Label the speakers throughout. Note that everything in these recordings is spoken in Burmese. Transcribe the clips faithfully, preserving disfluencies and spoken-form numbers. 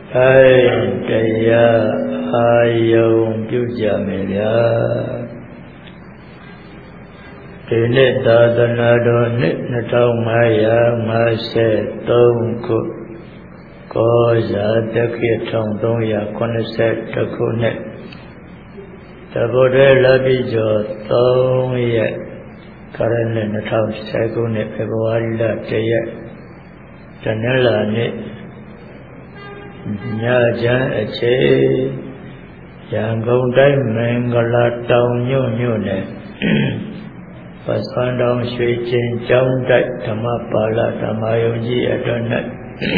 Speaker 1: ai Taya Ayongပြုကြမယ်ဗျာဒီနေ့သာသနာတော်နှစ်နှစ်ထောင်ငါးရာငါးဆယ်သုံးခုကောဇာတက္ကရာတစ်သုံးရာခုနှစ်ဆယ်တစ်ခုနှစ်တဘောတည်းလပိကျော်သုံးရက်ခရနှစ်နှစ်ထောင်ဆယ်ခုနှစ်ဖေဖော်ဝါရီလတစ်ရက်တနင်္လာနေ့ညချမ်းအချိန်ရန်ကုန်တိုင်းမင်္ဂလာတောင်ညွန့်မြို့နယ်ပစံတောင်ရွှေကျင်ကျောင်းတိုက်ဓမ္မပါဠဓမ္မယုံကြည်အတွင်း၌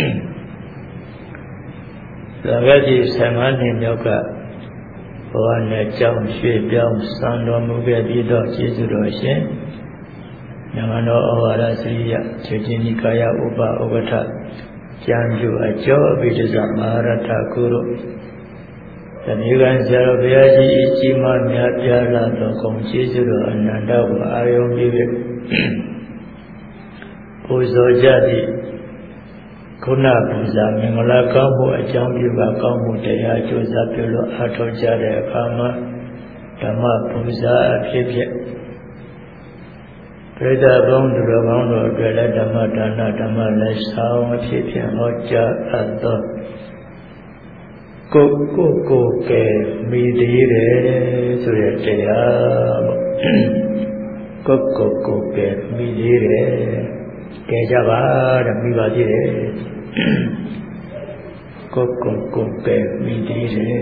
Speaker 1: သံဃာကြီးဆယ်ငါးနှစ်မြောက်ကဘဝနဲ့ကျောင်းရွှေပြောင်းစံတော်မူခဲ့ပြီးတော့ကျေးဇူးတော်ရှင်နိုင်ငံတော်ဩဝါဒစရိယခြေချင်းနိကာယဥပဥက္ကဋ္ဌကျမ်းကျူအကျော်အဘိဓဇမဟာရထကုရုတဏှိကံဆရာတော်ဘုရားကြီးအကြီးမားများပြားလာသောဂုဏ်ကျေးဇူးတော်အနန္တကိုအာယုံပြု၍ပူဇော်ကြသည့်ခုနပူဇာမင်္ဂလာကောင်းမှုအကြောင်းပြုပါကောင်းမှုတရားကြိုးစားပြုလို့အားထုတ်ကြတဲ့အခါမှာဓမ္မပူဇာအဖြစ်ဖြင့်ပရိသတ်ဘုန်းသူတော်ကောင်းတို့အတွက်လည်းဓမ္မဒါနဓမ္မလက်ဆောင်အဖြစ်ဖြင့်ဟောကြားအပ်သောကိုကိုကိုကဲမိသေးတယ်ဆိုတဲ့တရားပေါ့ကိုကိုကိုကဲမိသေးတယ်ကဲကြပါတဲ့မိပါသေးတယ်ကိုကိုကိုကဲမိသေးတယ်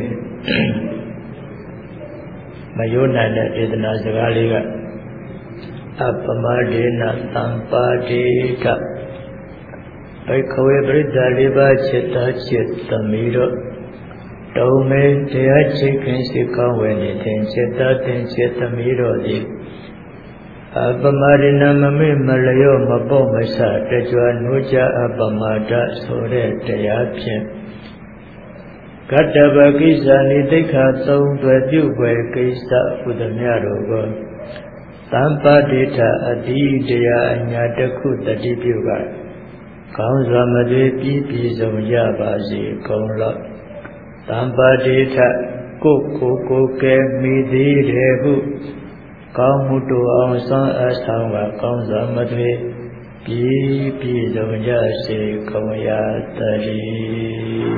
Speaker 1: မယုံနိုင်တဲ့ဒေသနာစကားလေးကအပမဒေနသံပါတိကဘိခဝေပရိသလေးပါးจิตတာจิตသမီးတို့တုံမေတရားချိခင်စိတ်ကောင်းဝင်နေတဲ့จิตတာတင်จิตသမီးတို့သည်အပမဒေနမမေ့မလျော့မပေါ့မဆတကြွနိုးကြအပမဒဆိုတဲ့တရားဖြင့်ကတ္တဗကိစ္စနိတိခာသုံးသွယ်ပြုွယ်ကိစ္စဟုသမျှတို့ကိုသံပါတိထအတိတရားအညာတစ်ခုတတိပြုကကောင်းစွာမသွေပြီးပြည်စုံရပါစေကုန်လော့သံပါတိထကိုကိုကိုကဲမိသေးတယ်ဟုကောင်းမှုတို့အောင်စွမ်းအဆောင်ကကောင်းစွာမသွေပြီးပြည်စုံကြစေကုန်ရတည်း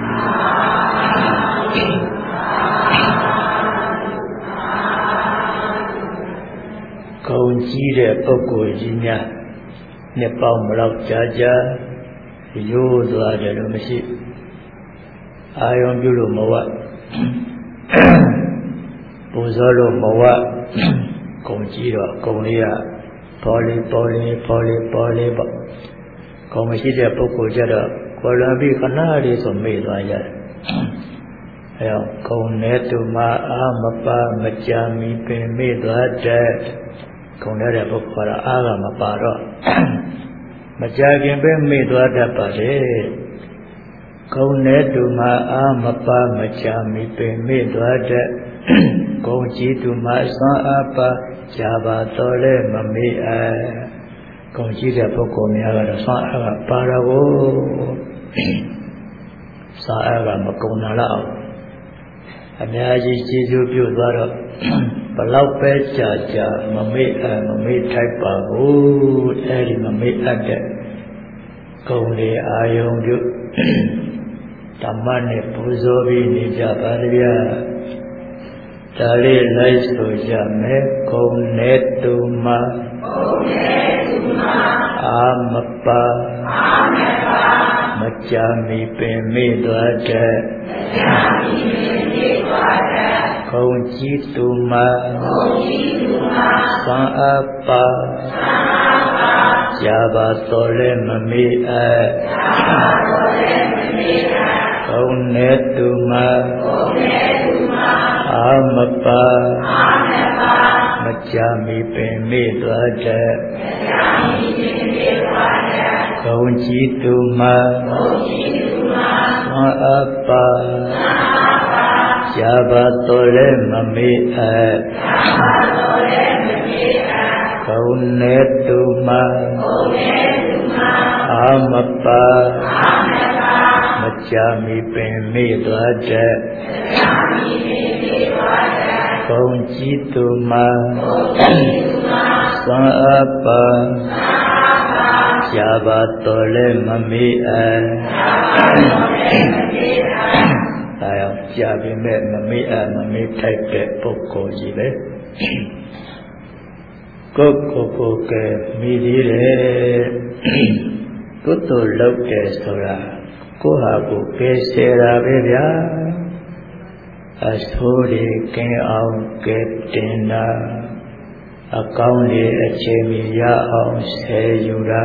Speaker 1: ဂုဏ်ကြီးတဲ့ပုဂ္ဂိုလ်ကြီးများနှစ်ပေါင်းမလောက်ကြာကြာရိုးသွားတယ်လို့မရှိအာယုံပြုလို့မဝပူဇော်လို့မဝဂုဏ်ကြီးတော့ဂုဏ်လေးကပေါ်လေးပေါ်လေးပေါ်လေးပေါ်လေးပေါ့ဂုဏ်မရှိတဲ့ပုဂ္ဂိုလ်ကြတော့ကိုယ်လွန်ပြီးခဏလေးဆိုမေ့သွားကြတယ်အဲတော့ဂုဏ်နဲ့တူမှအာမပါမကြာမီပင်မေ့သွားတဲ့ဂုဏ်တဲ့ပုဂ္ဂိုလ်ကအားကမပါတော့မကြာခင်ပဲမေ့သွားတတ်ပါတယ်ဂုဏ်နဲ့တူမှအာမပါမကြာမီပင်မေ့သွားတဲ့ဂုဏ်ကြီးတူမှစွမ်းအားပါကြာပါတော့လဲမမေ့အဲဂုဏ်ကြီးတဲ့ပုဂ္ဂိုလ်များကတော့စွမ်းအားကပါတော့ကိုစွမ်းအားကမကုန်တာလောက်အများကြီးကျေးဇူးပြုသွားတော့ဘလောက်ပဲကြာကြာမမေ့အမမေ့ထိုက်ပါဘူးအဲဒီမမေ့အပ်တဲ့ဂုဏ်တွေအာယုံပြုဓမ္မနဲ့ပူဇော်ပြီးနေကြပါဗျာဒါလေးလိုက်ဆိုကြမယ်ဂုဏ်နဲ့တူမှဂုဏ်နဲ့တူမှအာမပါအာမပါမကြာမီပင်မေ့သွားတဲ့မကြာမီပင်မေ့သွားတဲ့ဂုဏ်ကြီးတူမှဂုဏ်ကြီးတူမှသံအပ္ပါသံအပ္ပါကြာပါတော်လဲမမေ့အပ်ကြာပါတော်လဲမမေ့အပ်ဂုဏ်နဲ့တူမှဂုဏ်နဲ့တူမှအာမပါအာမပါမကြာမီပင်မေ့သွားတဲ့မကြာမီပင်မေ့သွားတဲ့ဂုဏ်ကြီးတူမှဂုဏ်ကြီးတူမှသံအပ္ပါသံအပ္ပါကြာပါတော်လဲမမေ့အပ်ကြာပါတော်လဲမမေ့အပ်ဂုဏ်နဲ့တူမှဂုဏ်နဲ့တူမှအာမပါအာမပါမကြာမီပင်မေ့သွားတတ်ဘုံကြည်သူမှာသွန်အပ်ပါကြာပါတော်လဲမမေ့အပ်ဒါရောက်ကြာပြီမဲ့မမေ့အပ်မမေ့ထိုက်တဲ့ပုဂ္ဂိုလ်ကြီးပဲကိုယ်ကိုယ်ကိုယ်ကမိသေးတယ်ကုသိုလ်လုပ်တယ်ဆိုတာကိုယ့်ဟာကိုယ်ကဲဆယ်တာပဲဗျာအဆိုးတွေကင်းအောင်ကဲတင်တာအကောင်းတွေအချိန်မီရအောင်ဆယ်ယူတာ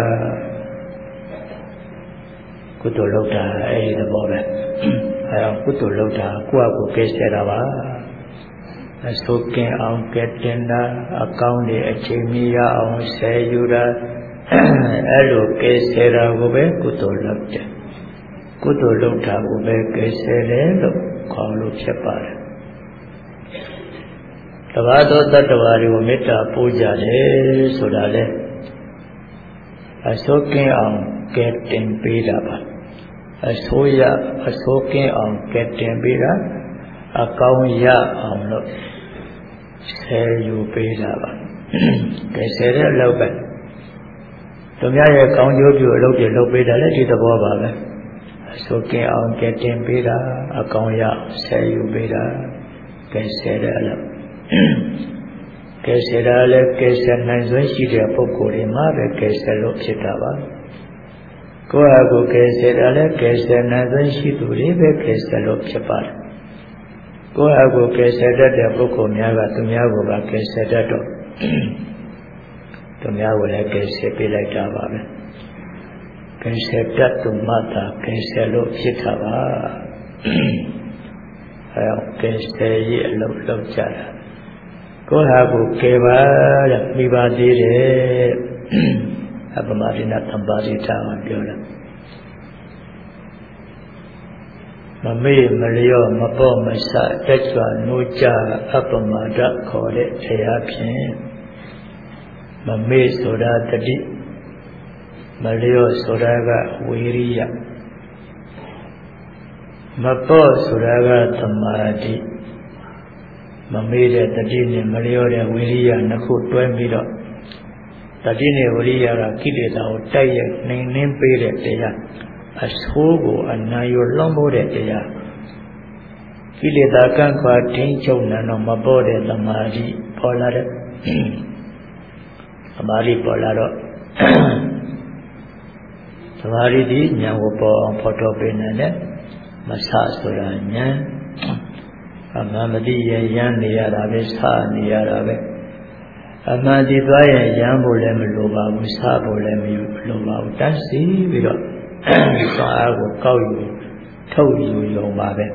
Speaker 1: ကုသိုလ်လုပ်တာအဲဒီသဘောပဲအဲတော့ကုသိုလ်လုပ်တာကိုယ့်ဟာကိုယ်ကဲဆယ်တာပါအဆိုးကင်းအောင်ကဲတင်တာအကောင်းတွေအချိန်မီရအောင်ဆယ်ယူတာအဲလိုကဲဆယ်တာကိုပဲကုသိုလ်လုပ်တယ်ကုသိုလ်လုပ်တာကိုပဲကဲဆယ်တယ်လို့ခေါ်လို့ဖြစ်ပါတယ်တပါးသောတတ္တဝါတွေကိုမေတ္တာပို့ကြတယ်ဆိုတာလေအဆိုးကင်းအောင်ကဲတင်ပေးတာပါအဆိုးရအဆိုးကင်းအောင်ကဲတင်ပေးတာအကောင်းရအောင်လို့ဆယ်ယူပေးတာပါကဲဆယ်တဲ့အလုပ်ပဲသူများရဲ့ကောင်းကျိုးပြုအလုပ်တွေလုပ်ပေးတာလည်းဒီသဘောပါပဲအဆိုးကင်းအောင်ကဲတင်ပေးတာအကောင်းရဆယ်ယူပေးတာကဲဆယ်တဲ့အလုပ်ကဲဆယ်တာလည်းကဲဆယ်နိုင်စွမ်းရှိတဲ့ပုဂ္ဂိုလ်တွေမှာပဲကဲဆယ်လို့ဖြစ်တာပါကိုယ့်ဟာကိုယ်ကဲဆယ်တာလည်းကဲဆယ်နိုင်စွမ်းရှိသူတွေပဲကဲဆယ်လို့ဖြစ်ပါတယ်ကိုယ့်ဟာကိုယ်ကဲဆယ်တတ်တဲ့ပုဂ္ဂိုလ်များကသူများကိုပါကဲဆယ်တတ်တော့သူများကိုလည်းကဲဆယ်ပေးလိုက်တာပါပဲကဲဆယ်တတ်သူမှသာကဲဆယ်လို့ဖြစ်တာပါအဲကဲဆယ်ရအလုပ်လုပ်ကြတာကိုယ်ဟာကိုယ်ကဲပါတဲ့မိပါသေးတယ်အပမဒိနသံပါရိတာမှာပြောတာမမေ့မလျော့မပေါ့မဆတက်ကြွနိုးကြအပမဒခေါ်တဲ့တရားဖြင့်မမေ့ဆိုတာတတိမလျော့ဆိုတာကဝီရိယမပေါ့ဆိုတာကသမာဓိမမေ့တဲ့တတိနဲ့မလျော့တဲ့ဝီရိယနှစ်ခုတွဲပြီးတော့တတိနဲ့ဝီရိယကကိလေသာကိုတိုက်ရိုက်နှိမ်နှင်းပေးတဲ့တရားအဆိုးကိုအနာရောလွန်မိုးတဲ့တရားကိလေသာကန့်ခွာထိန်းချုပ်နေတော့မပေါ်တဲ့သမာဓိပေါ်လာတဲ့သမာဓိပေါ်လာတော့သမာဓိဒီဉာဏ်ကိုပေါ်အောင်ဖော်ထုတ်ပေးနိုင်တဲ့မဆဆိုတာဉာဏ်အမှန်မသိရင်ရမ်းနေရတာပဲဆနေရတာပဲအမှန်သိသွားရင်ရမ်းဖို့လည်းမလိုပါဘူးဆဖို့လည်းမလိုပါဘူးတန်းစီပြီးတော့သွားအားကိုကောက်ယူထုတ်ယူရုံပါပဲ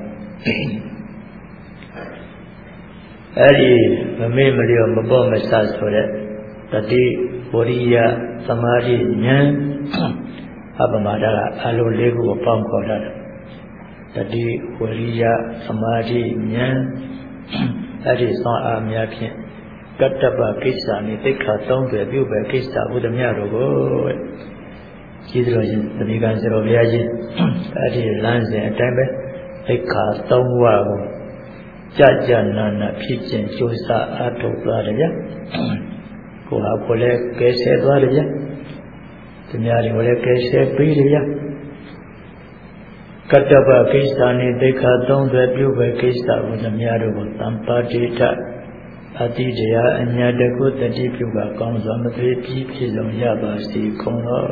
Speaker 1: အဲ့ဒီမမေ့မလျော့မပေါ့မဆဆိုတဲ့တတိဝရိယသမာဓိဉာဏ်အပမဒကအလိုလေးခုကိုပေါင်းခေါ်တာတတိဝရိယသမာဓိဉာဏ်အဲ့ဒီသွားအားများဖြင့်ကတ္တပကိစ္စနဲ့သိက္ခာသုံးတွေပြုပဲကိစ္စဘုဒ္ဓမြတ်တို့ကိုကြီးတော်ရှင်သတိကံစရောဘုရားကြီးအဲ့ဒီလမ်းစဉ်အတိုင်းပဲသိက္ခာသုံးပါးကိုကြကြနာနာဖြစ်ခြင်းကြိုးစားအားထုတ်သွားတယ်ဗျာကိုယ်ဟာကိုယ်လည်းကဲဆဲသွားတယ်ဗျာသူများတွေကိုလည်းကဲဆဲပေးတယ်ဗျာကတ္တပကိစ္စနဲ့သိက္ခာသုံးတွေပြုပဲကိစ္စဘုရားများတို့ကိုသံပါတိတအတိတရားအညာတကုတတိပြုကကောင်းစွာမသွေးပြီးပြည့်စုံရပါစေကုန်တော်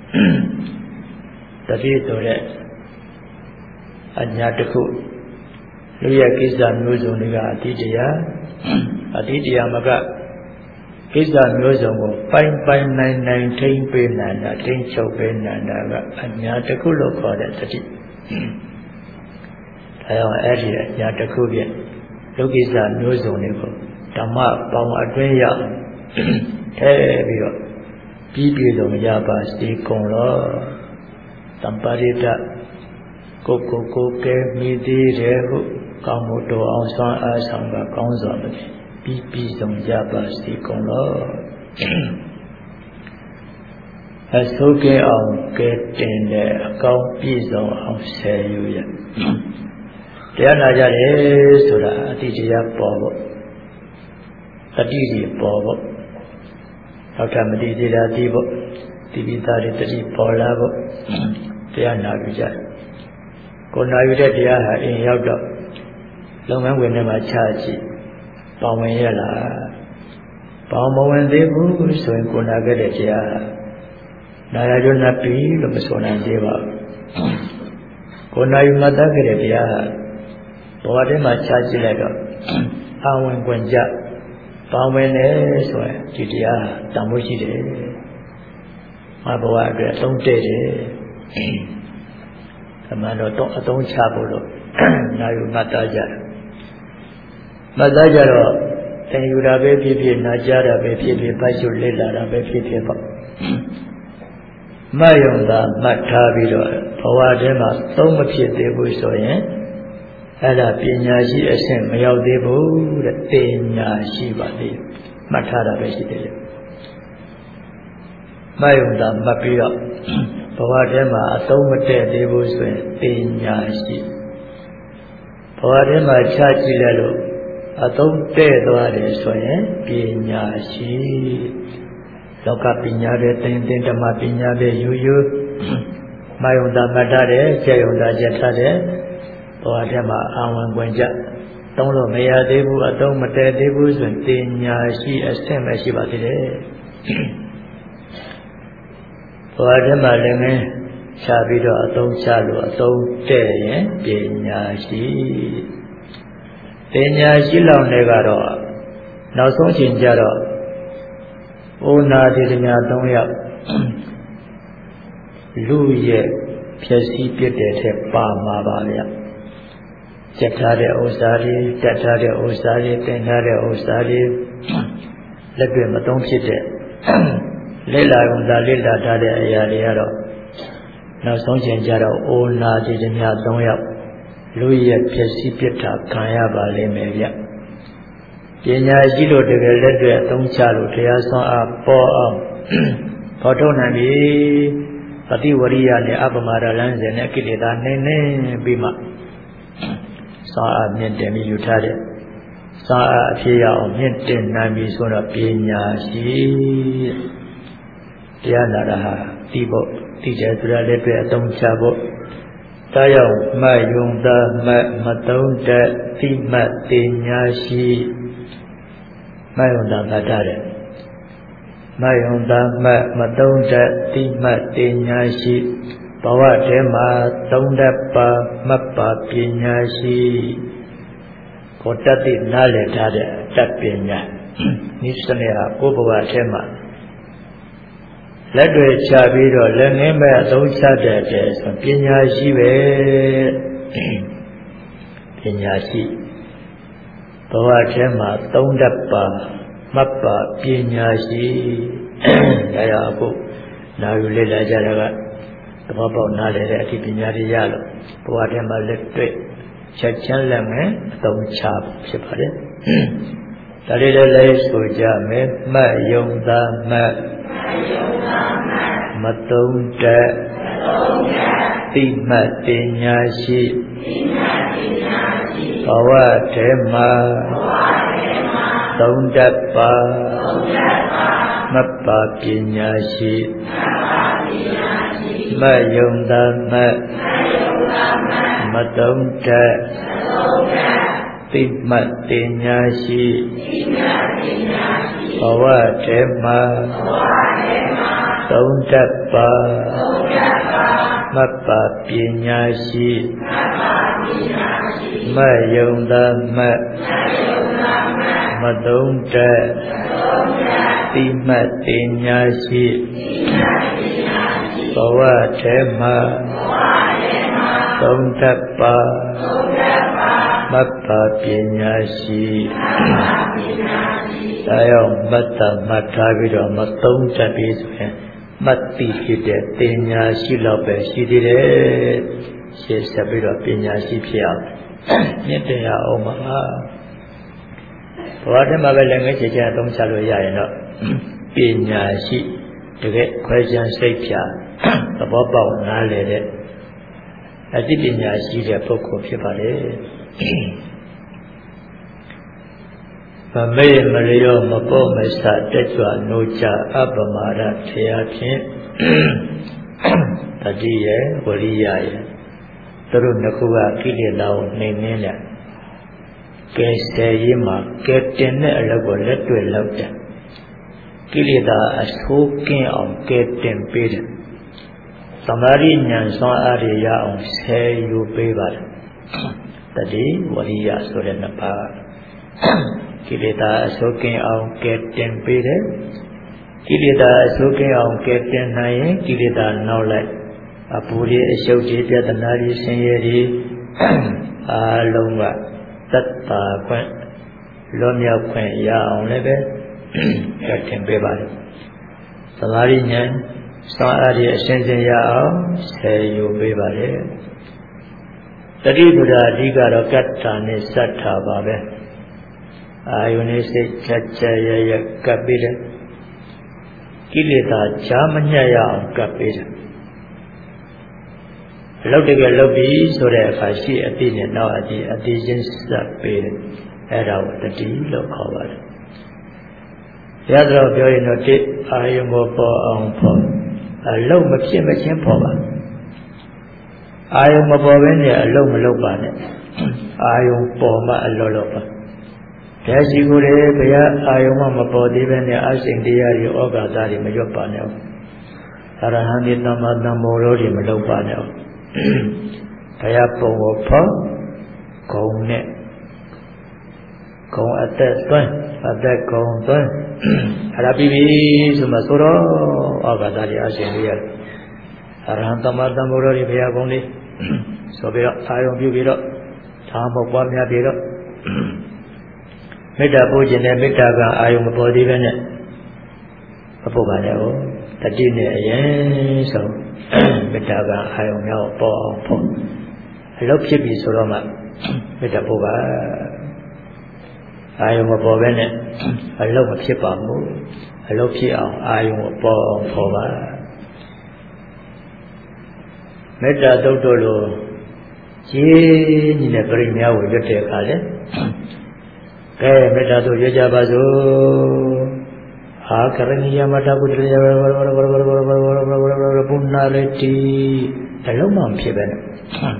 Speaker 1: တတိဆိုတဲ့အညာတကုလူရဲ့ကိစ္စမျိုးစုံတွေကအတိတရားအတိတရားမကကိစ္စမျိုးစုံကိုပိုင်ပိုင်နိုင်နိုင်ထိမ့်ပေးနိုင်တာထိမ့်ချုပ်ပေးနိုင်တာကအညာတကုလို့ခေါ်တဲ့တတိဒါကြောင့်အဲ့ဒီအညာတကုပြလူကိစ္စမျိုးစုံတွေကိုဓမ္မပေါင်းအတွင်းရောက်ထဲပြီးတော့ပြီးပြည့်စုံရပါစေကုန်လောတမ္ပါရိတကိုကိုကိုကဲမိသေးတယ်ဟုကောင်းမှုတော်အောင်ဆွမ်းအားဆောင်ကကောင်းစွာပြီးပြည့်စုံရပါစေကုန်လောအစိုးကဲအောင်ကဲတင်တဲ့အကောင်းပြည့်စုံအောင်ဆယ်ယူရတရားနာကြတယ်ဆိုတာအတိတရားပေါ်ဖို့တတိစီပေါ်ဖို့နောက်ထပ်မတိသေးတာဒီဖို့တိပိသားတွေတတိပေါ်လာဖို့တရားနာကြတယ်ကိုနာယူတဲ့တရားဟာအင်းရောက်တော့လုပ်ငန်းဝင်ထဲမှာချကြည့်ပေါဝင်ရလားပေါမဝင်သေးဘူးဆိုရင်ကိုနာခဲ့တဲ့တရားနာရကြနာပြီလို့မဆိုနိုင်သေးပါဘူးကိုနာယူမှတ်သားခဲ့တဲ့တရားဘဝထဲမှာချကြည့်လိုက်တော့အာဝင်ခွင့်ကြပေါဝင်တယ်ဆိုရင်ဒီတရားတန်ဖိုးရှိတယ်မဘဝအတွက်အသုံးတဲ့တယ်အမှန်တော့တော့အသုံးချဖို့လို့နာယူမှတ်သားကြတယ်မှတ်သားကြတော့သင်ယူတာပဲဖြစ်ဖြစ်နာကြားတာပဲဖြစ်ဖြစ်ပတ်ရှုလေ့လာတာပဲဖြစ်ဖြစ်ပေါ့မယုံတာမှတ်ထားပြီးတော့ဘဝထဲမှာသုံးမဖြစ်သေးဘူးဆိုရင်အဲ့ဒါပညာရှိအဆင့်မရောက်သေးဘူးတဲ့ပညာရှိပါသေးတယ်မှတ်ထားတာပဲရှိသေးတယ်မယုံတာမှတ်ပြီးတော့ဘဝထဲမှာအသုံးမတည့်သေးဘူးဆိုရင်ပညာရှိဘဝထဲမှာချကြည့်လိုက်လို့အသုံးတည့်သွားတယ်ဆိုရင်ပညာရှိလောကပညာတွေတင်တင်ဓမ္မပညာတွေယူယူမယုံတာမှတ်ထားတယ်ကျေယုံတာချက်ထားတယ်ဘဝထဲမှာအာဝန်ခွင့်ကြသုံးလို့မရသေးဘူးအသုံးမတည့်သေးဘူးဆိုရင်ပညာရှိအဆင့်ပဲရှိပါသေးတယ်ဘဝထဲမှာလည်းငင်းချပြီးတော့အသုံးချလို့အသုံးတဲ့ရင်ပညာရှိပညာရှိလောက်နေကတော့နောက်ဆုံးချိန်ကြတော့ဩနာတိတညာသုံးယောက်လူရဲ့ဖြည့်စည်းပြတဲ့ထက်ပါမှာပါဗျစက်ထားတဲ့ဥစ္စာတွေတက်ထားတဲ့ဥစ္စာတွေတင်ထားတဲ့ဥစ္စာတွေလက်တွေ့မသုံးဖြစ်တဲ့လေ့လာကုန်တာလေ့လာထားတဲ့အရာတွေကတော့နောက်ဆုံးချိန်ကြတော့အိုနာတိတညာသုံးယောက်လူရဲ့ဖြစ်စီပြစ်တာခံရပါလိမ့်မယ်ဗျပညာရှိလို့တကယ်လက်တွေ့အသုံးချလို့တရားဆွမ်းအားပေါ်အောင်ဖော်ထုတ်နိုင်ပြီပฏิဝရိယနဲ့အပမဒလန်းစဉ်နဲ့ကိလေသာနှင်းနှင်းပြီးမှဆွမ်းအားမြင့်တင်ပြီးယူထားတဲ့ဆွမ်းအားအဖြစ်ရအောင်မြင့်တင်နိုင်ပြီဆိုတော့ပညာရှိတရားနာတာဟာဒီဖို့ဒီကျဆိုရလက်တွေ့အသုံးချဖို့တာရောက်မယုံတာမမတုံးတဲ့တိမတ်တင်ညာရှိမယုံတာမတတ်တယ်မယုံတာမမတုံးတဲ့တိမတ်တင်ညာရှိဘဝထဲမှာသုံးတတ်ပါမတ်ပါပညာရှိကိုတတ်သိနားလည်ထားတဲ့တတ်ပညာနိစ္စနဲ့ဟာကိုယ်ဘဝထဲမှာလက်တွေချပြီးတော့လက်ငင်းမဲ့အသုံးချတတ်တယ်ဆိုပညာရှိပဲပညာရှိဘဝထဲမှာသုံးတတ်ပါမတ်ပါပညာရှိဒါရအခုနာယူလေ့လာကြတာကသဘောပေါက်နားလည်တဲ့အထိပညာတွေရလို့ဘဝထဲမှာလက်တွေ့ချက်ချင်းလက်ငင်းအသုံးချဖြစ်ပါတယ်ဒါလေးလည်းလည်းဆိုကြမယ်မှတ်ယုံသာမှတ်မတုံးတဲ့တိမတ်ပညာရှိဘဝထဲမှာသုံးတတ်ပါမတ်ပါပညာရှိမယုံသာမတ်မတုံးတဲ့တိမတ်ပညာရှိဘဝထဲမှာသုံးတတ်ပါမတ်ပါပညာရှိမယုံသာမတ်မတုံးတဲ့တိမတ်ပညာရှိဘဝထဲမှာသုံးတတ်ပါမတ်ပါပညာရှိဒါကြောင့်မတ်တမတ်ထားပြီးတော့မသုံးတတ်ပြီဆိုရင်မတ်တိဖြစ်တဲ့ပညာရှိလောက်ပဲရှိသေးတယ်ရှေ့ဆက်ပြီးတော့ပညာရှိဖြစ်အောင်မြင့်တင်ရအောင်ပါဘဝထဲမှာပဲလည်းငယ်ချေချေအသုံးချလို့ရရင်တော့ပညာရှိတကယ်ခွဲခြမ်းစိတ်ဖြာသဘောပေါက်နားလည်တဲ့အသိပညာရှိတဲ့ပုဂ္ဂိုလ်ဖြစ်ပါလေမမေ့မလျော့မပေါ့မဆတက်ကြွနိုးကြအပမာဒတရားဖြင့်တတိယဝရိယယသူတို့နှစ်ခုကကိလေသာကိုနှိမ်နှင်းတယ်ကဲဆယ်ရေးမှာကဲတင်တဲ့အလုပ်ကိုလက်တွေ့လုပ်တယ်ကိလေသာအဆိုးကင်းအောင်ကဲတင်ပေးတယ်သမာဓိဉာဏ်စွမ်းအားရရအောင်ဆယ်ယူပေးပါတယ်တတိဝရိယဆိုတဲ့နှစ်ပါးကိလေသာအဆိုးကင်းအောင်ကဲတင်ပေးတယ်ကိလေသာအဆိုးကင်းအောင်ကဲတင်နိုင်ရင်ကိလေသာနောက်လိုက်အပူတွေအရှုပ်တွေပြဿနာတွေဆင်းရဲတွေအားလုံးကတတ်တာခွင့်လွန်မြောက်ခွင့်ရအောင်လည်းပဲကဲတင်ပေးပါတယ်သမာဓိဉာဏ်စွမ်းအားတွေအရှင်းရှင်းရအောင်ဆယ်ယူပေးပါတယ်တတိပ္ပဒအဓိကတော့ကတ္တာနဲ့စัทธာပါပဲအာယုန်နဲ့စိတ်ချက်ချက်ရရကပ်ပေးတယ်ကိလေသာချာမညှက်ရအောင်ကပ်ပေးတယ်အလုပ်တကယ်လုပ်ပြီးဆိုတဲ့အခါရှိအတိနဲ့နောက်အတိအတိချင်းစပ်ပေးတယ်အဲ့ဒါကိုတတိလို့ခေါ်ပါတယ်ရသောပြောရင်တော့တိအာယုန်ကိုပေါ်အောင်ဖို့အလုံးမဖြစ်မချင်းပေါ်ပါအာယုံမပေါ်ဘဲနဲ့အလုံးမလုပ်ပါနဲ့အာယုံပေါ်မှအလောလောပါဘုရားရှိခိုးတယ်ဘုရားအာယုံမှမပေါ်သေးဘဲနဲ့အရှင်တရားတွေဩဃာသတွေမရွတ်ပါနဲ့အရဟံဒီသမ္မာသမ္မောရောတွေမလုပ်ပါနဲ့ဘုရားပုံကိုဖောက်ဂုံနဲ့ဂုံအသက်သွင်းအသက်ဂုံသွင်းအဲ့ဒါပြီးပြီဆိုမှဆိုတော့ဩဃာသတွေအရှင်တရားအရဟံသမ္မာသမ္ဗောဓိဘုရားကုံလေးဆိုပြီးတော့အာယုံပြုပြီးတော့သာမောပွားများပြီးတော့မေတ္တာပို့ခြင်းနဲ့မေတ္တာကအာယုံမပေါ်သေးပဲနဲ့မပုတ်ပါနဲ့ဟုတ်တတိနဲ့အရင်ဆုံးမေတ္တာကအာယုံများကိုပေါ်အောင်ဖို့အလုပ်ဖြစ်ပြီဆိုတော့မှမေတ္တာပို့ပါအာယုံမပေါ်ပဲနဲ့အလုပ်မဖြစ်ပါဘူးအလုပ်ဖြစ်အောင်အာယုံကိုပေါ်အောင်ဖို့ပါမေတ္တာသုတ်တော်လိုကြီးညီတဲ့ပြိများကိုရွတ်တဲ့အခါလေကဲမေတ္တာသုတ်ရွတ်ကြပါစို့အာကရဏီယမတ္တပုတ္တရဘရဘရဘရဘရဘရဘရဘရဘရဘရဘရပုဏ္ဏရတိအလုံးမဖြစ်ပဲနဲ့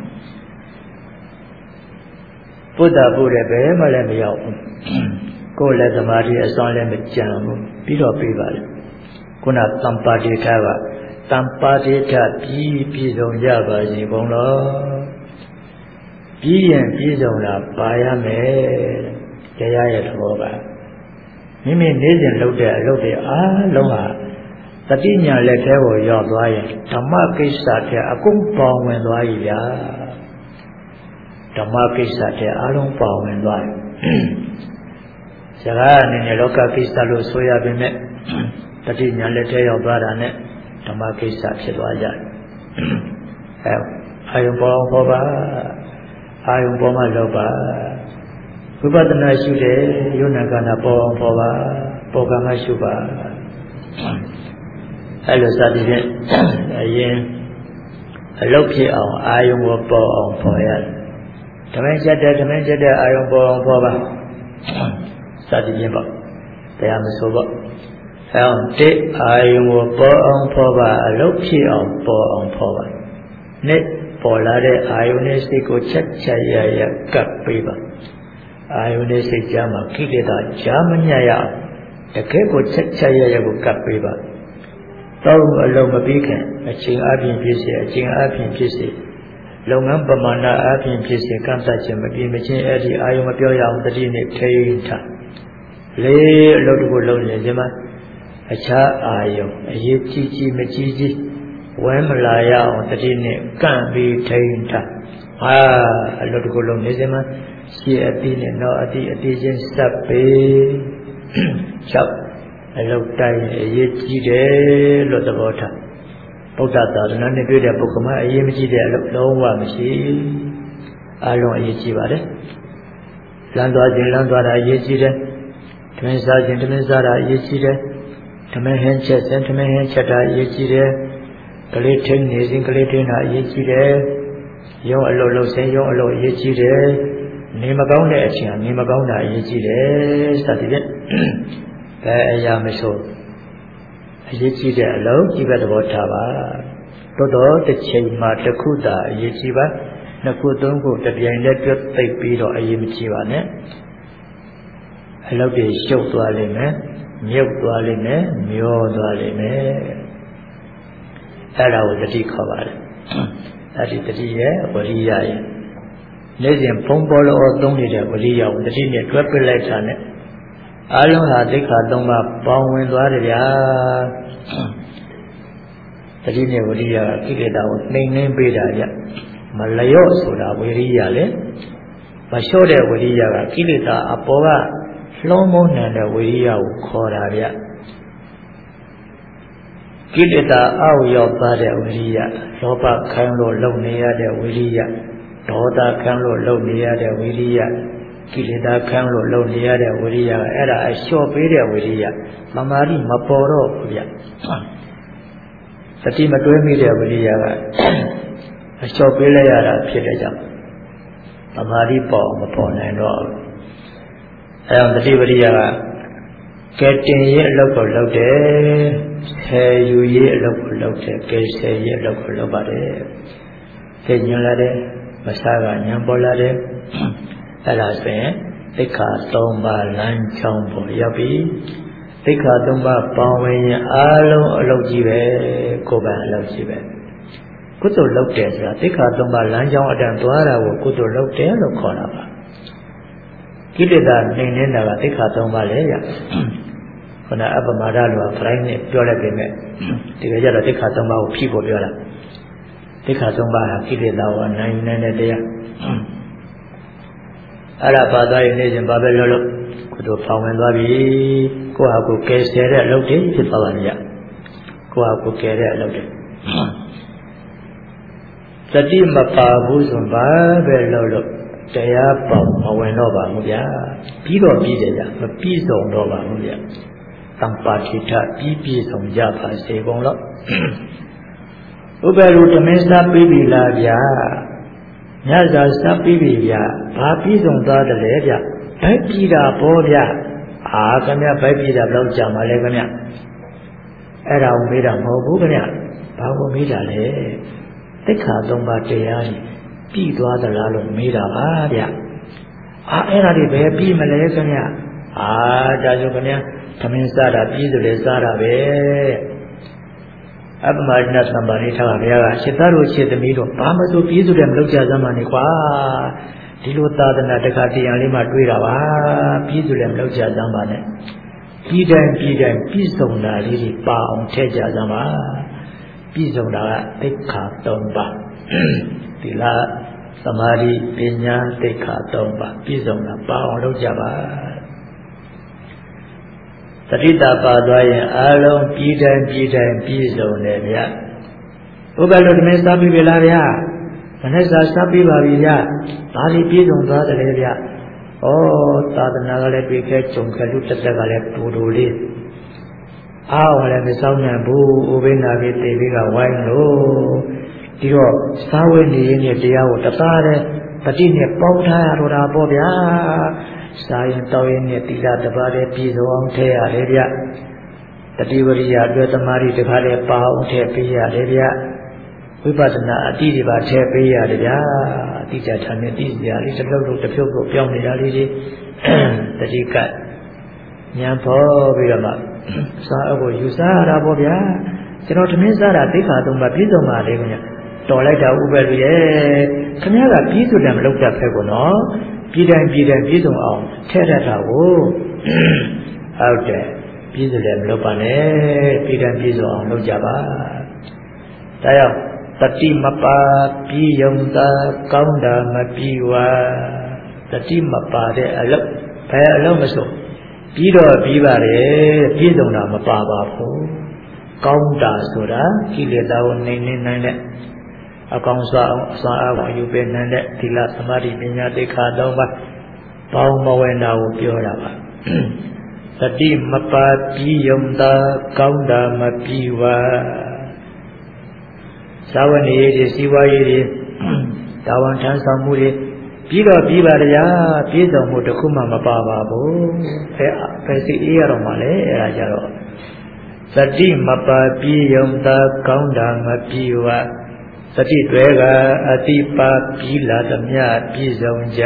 Speaker 1: ဘုဒ္ဓပို့တဲ့ဘယ်မှလည်းမရောက်ဘူးကိုယ်လည်းသမာဓိအစွမ်းလည်းမကြံဘူးပြီးတော့ပြေးပါလေခုနသံပါတိထကတံပါတိထပြီးပြည်စုံကြပါစေဘုံတော်ပြီးရင်ပြည်စုံတာပါရမယ်တရားရဲ့သဘောပါမိမိနေ့စဉ်လုပ်တဲ့အလုပ်တွေအားလုံးဟာတတိညာလက်ထဲကိုရောက်သွားရင်ဓမ္မကိစ္စတဲ့အကုန်ပေါင်းဝင်သွားပြီဗျာဓမ္မကိစ္စတဲ့အားလုံးပေါင်းဝင်သွားတယ်စကားအနေနဲ့လောကကိစ္စလို့ဆိုရပေမဲ့တတိညာလက်ထဲရောက်သွားတာနဲ့ဓမ္မကိစ္စဖြစ်သွားကြတယ်အဲအာယုံပေါ်အောင်ပေါ်ပါအာယုံပေါ်မှလောက်ပါဝိပဿနာရှုတယ်ယုံနာကနာပေါ်အောင်ပေါ်ပါပေါ်ကမှရှုပါအဲလိုစသည်ဖြင့်အရင်အလုပ်ဖြစ်အောင်အာယုံကိုပေါ်အောင်ပေါ်ရတယ်ဓမ္မချက်တဲ့ဓမ္မချက်တဲ့အာယုံပေါ်အောင်ပေါ်ပါစသည်ဖြင့်ပေါ့တရားမဆိုပေါ့အဲအောင်တိအာယုံကိုပေါ်အောင်ပေါ်ပါအလုပ်ဖြစ်အောင်ပေါ်အောင်ပေါ်ပါနေ့ပေါ်လာတဲ့အာယုန်နဲ့စိတ်ကိုချက်ချက်ရရကပ်ပေးပါအာယုန်နဲ့စိတ်ကြားမှာကိလေသာကြားမညရအောင်တကယ်ကိုချက်ချက်ရရကိုကပ်ပေးပါတော့အလုံးမပြီးခင်အချိန်အပြင်ဖြစ်စေအချိန်အပြင်ဖြစ်စေလုပ်ငန်းပမာဏအပြင်ဖြစ်စေကန့်သတ်ခြင်းမပြေမချင်းအဲ့ဒီအာယုန်မပြောရအောင်တတိနဲ့ထိန်းထားလေးအလုပ်တခုလုပ်နေခြင်းမှာအခြားအာယုန်အရေးကြီးကြီးမကြီးကြီးဝဲမလာရအောင်တတိနဲ့ကန့်ပြီးထိန်းထားအာအလုပ်တခုလုံးနေစမှာရှေ့အတိနဲ့နောက်အတိအတိချင်းစပ်ပေး၆အလုပ်တိုင်းအရေးကြီးတယ်လို့သဘောထားဗုဒ္ဓသာသနာနဲ့တွေ့တဲ့ပုဂ္ဂိုလ်မှာအရေးမကြီးတဲ့အလုပ်လုံးဝမရှိအလုံးအရေးကြီးပါတယ်လမ်းသွားခြင်းလမ်းသွားတာအရေးကြီးတယ်ဓမင်းစားခြင်းဓမင်းစားတာအရေးကြီးတယ်ဓမဟင်းချက်စင်သမဟင်းချက်တာအရေးကြီးတယ်ကလေးထင်းနေစဉ်ကလေးထင်းတာအရေးကြီးတယ်ရုံအလုပ်လုပ်စဉ်ရုံအလုပ်အရေးကြီးတယ်နေမကောင်းတဲ့အချိန်နေမကောင်းတာအရေးကြီးတယ်စသဖြင့်ဘယ်အရာမဆိုအရေးကြီးတဲ့အလုပ်ကြီးပဲသဘောထားပါတော်တော်တစ်ချိန်မှာတစ်ခုသာအရေးကြီးပါနှစ်ခုသုံးခုတစ်ပြိုင်တည်းတွဲသိပ်ပြီးတော့အရေးမကြီးပါနဲ့အလုပ်တွေရှုပ်သွားလိမ့်မယ်မြုပ်သွားလိမ့်မယ်မျောသွားလိမ့်မယ်အဲ့ဒါကိုတတိခေါ်ပါတယ်အဲ့ဒီတတိရဲ့ဝရိယရဲ့နေ့စဉ်ဖုံးပေါ်လို့သုံးနေတဲ့ဝရိယကိုတတိနဲ့တွဲပစ်လိုက်တာနဲ့အလုံးဟာသိက္ခာသုံးပါးပေါင်းဝင်သွားတယ်ဗျာတတိနဲ့ဝရိယကကိလေသာကိုနှိမ်နှင်းပေးတာဗျမလျော့ဆိုတာဝရိယလေမလျှော့တဲ့ဝရိယကကိလေသာအပေါ်ကလုံးမုန်းတဲ့ဝိရိယကိုခေါ်တာဗျကိလေသာအောက်ရောက်သွားတဲ့ဝိရိယလောဘခံလို့လုံနေရတဲ့ဝိရိယဒေါသခံလို့လုံနေရတဲ့ဝိရိယကိလေသာခံလို့လုံနေရတဲ့ဝိရိယကအဲ့ဒါအလျှော့ပေးတဲ့ဝိရိယသမာဓိမပေါ်တော့ဘူးဗျသတိမတွဲမိတဲ့ဝိရိယကအလျှော့ပေးလိုက်ရတာဖြစ်တဲ့ကြောင့်သမာဓိပေါ်မပေါ်နိုင်တော့အဲဒါတတိပရိယကကဲတင်ရဲ့အလုပ်ကိုလုပ်တယ်ဆယ်ယူရဲ့အလုပ်ကိုလုပ်တယ်ကဲဆယ်ရဲ့အလုပ်ကိုလုပ်ပါတယ်သိညွှန်လာတယ်မစားကညံပေါ်လာတယ်အဲဒါဆိုရင်သိက္ခာသုံးပါးလမ်းကြောင်းပေါ်ရောက်ပြီသိက္ခာသုံးပါးပေါင်းဝင်ရင်အားလုံးအလုပ်ကြီးပဲကိုယ်ပိုင်အလုပ်ကြီးပဲကုသိုလ်လုပ်တယ်ဆိုတာသိက္ခာသုံးပါးလမ်းကြောင်းအတန်သွားတာကိုကုသိုလ်လုပ်တယ်လို့ခေါ်တာပါကိလေသာနှိမ်နေတာကသိက္ခာသုံးပါးလေရခဏအပမဒလိုဖရိုင်းနဲ့ပြောလိုက်ပေမဲ့ဒီကကြတော့သိက္ခာသုံးပါးကိုဖြည့်ဖို့ပြောတာသိက္ခာသုံးပါးဟာကိလေသာကိုနိုင်နေတဲ့တရားအဲ့ဒါပါသွားရင်နေစဉ်ဘာပဲလို့လို့ကုသိုလ်ဖောင်ဝင်သွားပြီကိုယ့်ဟာကိုယ်ကယ်ဆယ်တဲ့အလုပ်တွေဖြစ်သွားပါလိမ့်ရကိုယ့်ဟာကိုယ်ကယ်တဲ့အလုပ်တွေတတိမပါဘူးဆိုဘာပဲလို့လို့တရားပေါက်မဝင်တော့ပါဘူးဗျာပြီးတော့ပြီးတယ်ဗျာမပြီးဆုံးတော့ပါဘူးဗျာတံပါတိထပြီးပြည့်စုံကြပါစေကုန်လို့ဥပ္ပလူသမင်းစားပြီးပြီလားဗျာညစာစားပြီးပြီဗျာဘာပြီးဆုံးသွားတယ်လဲဗျာဗိုက်ပြီးတာပေါ့ဗျာအာခင်ဗျာဗိုက်ပြီးတာဘယ်လောက်ကြာမှလဲခင်ဗျာအဲ့ဒါကိုမေးတာမဟုတ်ဘူးခင်ဗျာဘာကိုမေးတာလဲသိက္ခာသုံးပါးတရားကြီးပြီးသွားသလားလို့မေးတာပါဗျအာအဲ့ဒါတွေဘယ်ပြီးမလဲခင်ဗျအာဒါဆိုခင်ဗျာသမင်းစားတာပြီးဆိုလေစားတာပဲအပမဒနာသံပါရိထားကဘုရားကရှစ်သားတို့ရှစ်သမီးတို့ဘာမဆိုပြီးဆိုတယ်မလုပ်ကြစမ်းပါနဲ့ကွာဒီလိုသာသနာတခါတရားလေးမှတွေးတာပါပြီးဆိုလည်းမလုပ်ကြစမ်းပါနဲ့ပြီးတိုင်းပြီးတိုင်းပြီးဆုံးတာလေးတွေပါအောင်ထည့်ကြစမ်းပါပြီးဆုံးတာကသိက္ခာသုံးပါးဒီလားသမာဓိပညာသိက္ခာသုံးပါးပြည့်စုံတာပါအောင်လုပ်ကြပါတတိတာပါသွားရင်အလုံးပြည်တိုင်းပြည်တိုင်းပြည့်စုံတယ်ဗျဥပ္ပလူသမင်းစားပြီးပြီလားဗျမနေ့ကစားပြီးပါပြီဗျဒါဒီပြည့်စုံသွားတယ်ဗျဩသာသနာကလည်းပြေခဲကြုံခဲလူတက်တက်ကလည်းတူတူလေးအားဝလည်းမဆောင်နိုင်ဘူးဥပိ္ပနာပြီးတေပြီးကဝိုင်းလို့ဒီတော့သာဝေနေရင်းနဲ့တရားကိုတသားတဲ့ပฏิနဲ့ပေါင်းထားရတော့တာပေါ့ဗျာစာရင်တောင်းရင်နဲ့သီလတစ်ပါးတည်းပြည်စုံအောင်ထည့်ရတယ်ဗျတတိဝရိယအတွက်သမာဓိတစ်ပါးတည်းပါအောင်ထည့်ပေးရတယ်ဗျဝိပဿနာအတိတွေပါထည့်ပေးရတယ်ဗျအတိကျထာနဲ့သိစရာလေးတစ်လုံးလုံးတစ်ဖြုတ်ဖြုတ်ပြောင်းနေတာလေးတွေတတိကဉာဏ်ပေါ်ပြီးတော့မှစာအုပ်ကိုယူစားရတာပေါ့ဗျာကျွန်တော်သမင်းစားတာသိက္ခာသုံးပါးပြည့်စုံပါလေခင်ဗျတော်လိုက်တာဥပ္ပလူရဲ့ခင်ဗျားကပြည့်စုံတယ်မလုပ်တတ်ဖက်ကိုနော်ပြည်တိုင်းပြည်တိုင်းပြည့်စုံအောင်ထဲတတ်တာကိုဟုတ်တယ်ပြည့်စုံတယ်မလုပ်ပါနဲ့ပြည်တိုင်းပြည့်စုံအောင်လုပ်ကြပါဒါကြောင့်တတိမပါပြည်ယုံသာကောင်းတာမပြီးဝါတတိမပါတဲ့အလုပ်ဘယ်အလုပ်မဆိုပြီးတော့ပြီးပါတယ်ပြည့်စုံတာမပါပါဘူးကောင်းတာဆိုတာကိလေသာကိုနှိမ်နှင်းနိုင်တဲ့အကောင်စွာအောင်အစွမ်းအားကိုယူပေးနိုင်တဲ့သီလသမာဓိပညာသိက္ခာသုံးပါးပေါင်းမဝင်တာကိုပြောတာပါသတတိမပါပြီးယုံသာကောင်းတာမပြီးဝါသာဝနေရည်စီဝါရည်တာဝန်ထမ်းဆောင်မှုတွေပြီးတော့ပြီးပါရပြည့်စုံမှုတစ်ခုမှမပါပါဘူးဖဲဖဲစီအေးရတော့မှလေအဲ့ဒါကြတော့သတိမပါပြီးယုံသာကောင်းတာမပြီးဝါသတိတွေကအတိပါပြီးလာသမျှပြည့်စုံကြ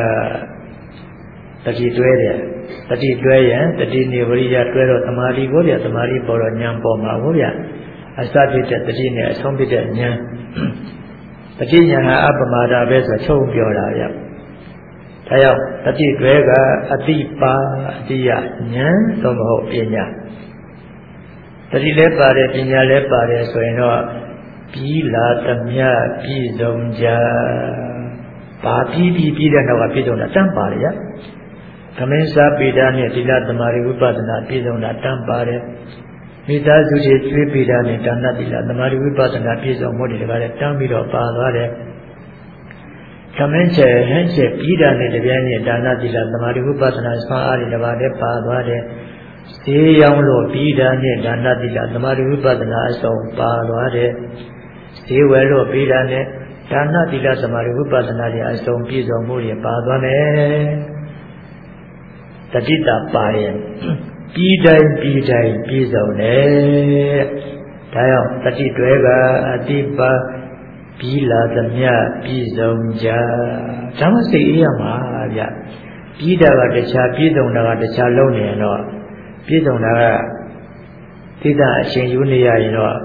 Speaker 1: တတိတွဲတယ်တတိတွဲရင်တတိနေဝရိယတွဲတော့သမာဓိကိုဗျသမာဓိပေါ်တော့ဉာဏ်ပေါ်မှာကိုဗျအစဖြစ်တဲ့တတိနဲ့အဆုံးဖြစ်တဲ့ဉာဏ်တတိဉာဏ်ဟာအပမဒပဲဆိုချုပ်ပြောတာဗျဒါကြောင့်တတိတွဲကအတိပါအတိယဉာဏ်သို့မဟုတ်ပညာတတိလည်းပါတယ်ပညာလည်းပါတယ်ဆိုရင်တော့ပြီးလာသမျှပြည့်စုံကြပါပြီးပြီးပြီးတဲ့နောက်ကပြည့်စုံတာတန်းပါတယ်ဗျသမင်းစားပိဒါနဲ့သီလသမာဓိဝိပဿနာပြည့်စုံတာတန်းပါတယ်မိသားစုတွေကျွေးပိဒါနဲ့ဒါနသီလသမာဓိဝိပဿနာပြည့်စုံမှုတွေကလည်းတန်းပြီးတော့ပါသွားတယ်သမင်းချက်ဟန်းချက်ပြီးတာနဲ့တပြိုင်နက်ဒါနသီလသမာဓိဝိပဿနာဆွမ်းအားတွေတစ်ပါးလည်းပါသွားတယ်ဈေးရောင်းလို့ပြီးတာနဲ့ဒါနသီလသမာဓိဝိပဿနာအစုံပါသွားတယ်ဈေးဝယ်လို့ပြီးတာနဲ့ဒါနသီလသမာဓိဝိပဿနာတွေအစုံပြည့်စုံမှုတွေပါသွားတယ်တတိတာပါရင်ပြီးတိုင်းပြီးတိုင်းပြည့်စုံတယ်ဒါကြောင့်တတိတွေကအတိပါပြီးလာသမျှပြည့်စုံကြဓမ္မစိတ်အေးရမှာဗျပြီးတာကတခြားပြည့်စုံတာကတခြားလုံးနေရင်တော့ပြည့်စုံတာကသိတာအရှင်ယူနေရရင်တော့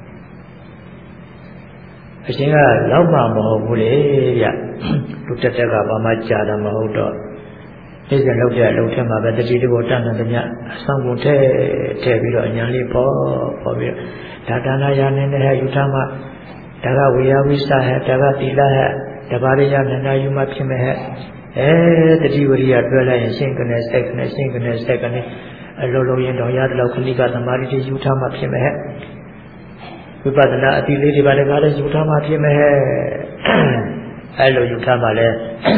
Speaker 1: အရှင်ကလောက်မှမဟုတ်ဘူးလေဗျလူတက်တက်ကဘာမှကြာတာမဟုတ်တော့ဒီစလောက်တဲ့အလုပ်ထက်မှာပဲတတိတကိုတတ်နေသမျှအဆောင်ကုန်ထဲထည့်ပြီးတော့အညာလေးပေါ်ပေါ်ပြီးဒါဒါနာရနေတဲ့ယူထားမှဒါကဝေယဝိသဟဲ့ဒါကသီလဟဲ့တပါးရရနန္ဒယူမှဖြစ်မဲ့ဟဲ့အဲတတိဝရိယတွဲလိုက်ရင်ရှင်းကနေစိတ်ကနေရှင်းကနေစိတ်ကနေအလိုလိုရင်တော့ရတယ်လို့ခဏိကသမာဓိတွေယူထားမှဖြစ်မဲ့ဟဲ့ဝိပဿနာအတိလေးတွေပါလည်းကားလည်းယူထားမှဖြစ်မဲ့ဟဲ့အဲလိုယူထားမှလည်း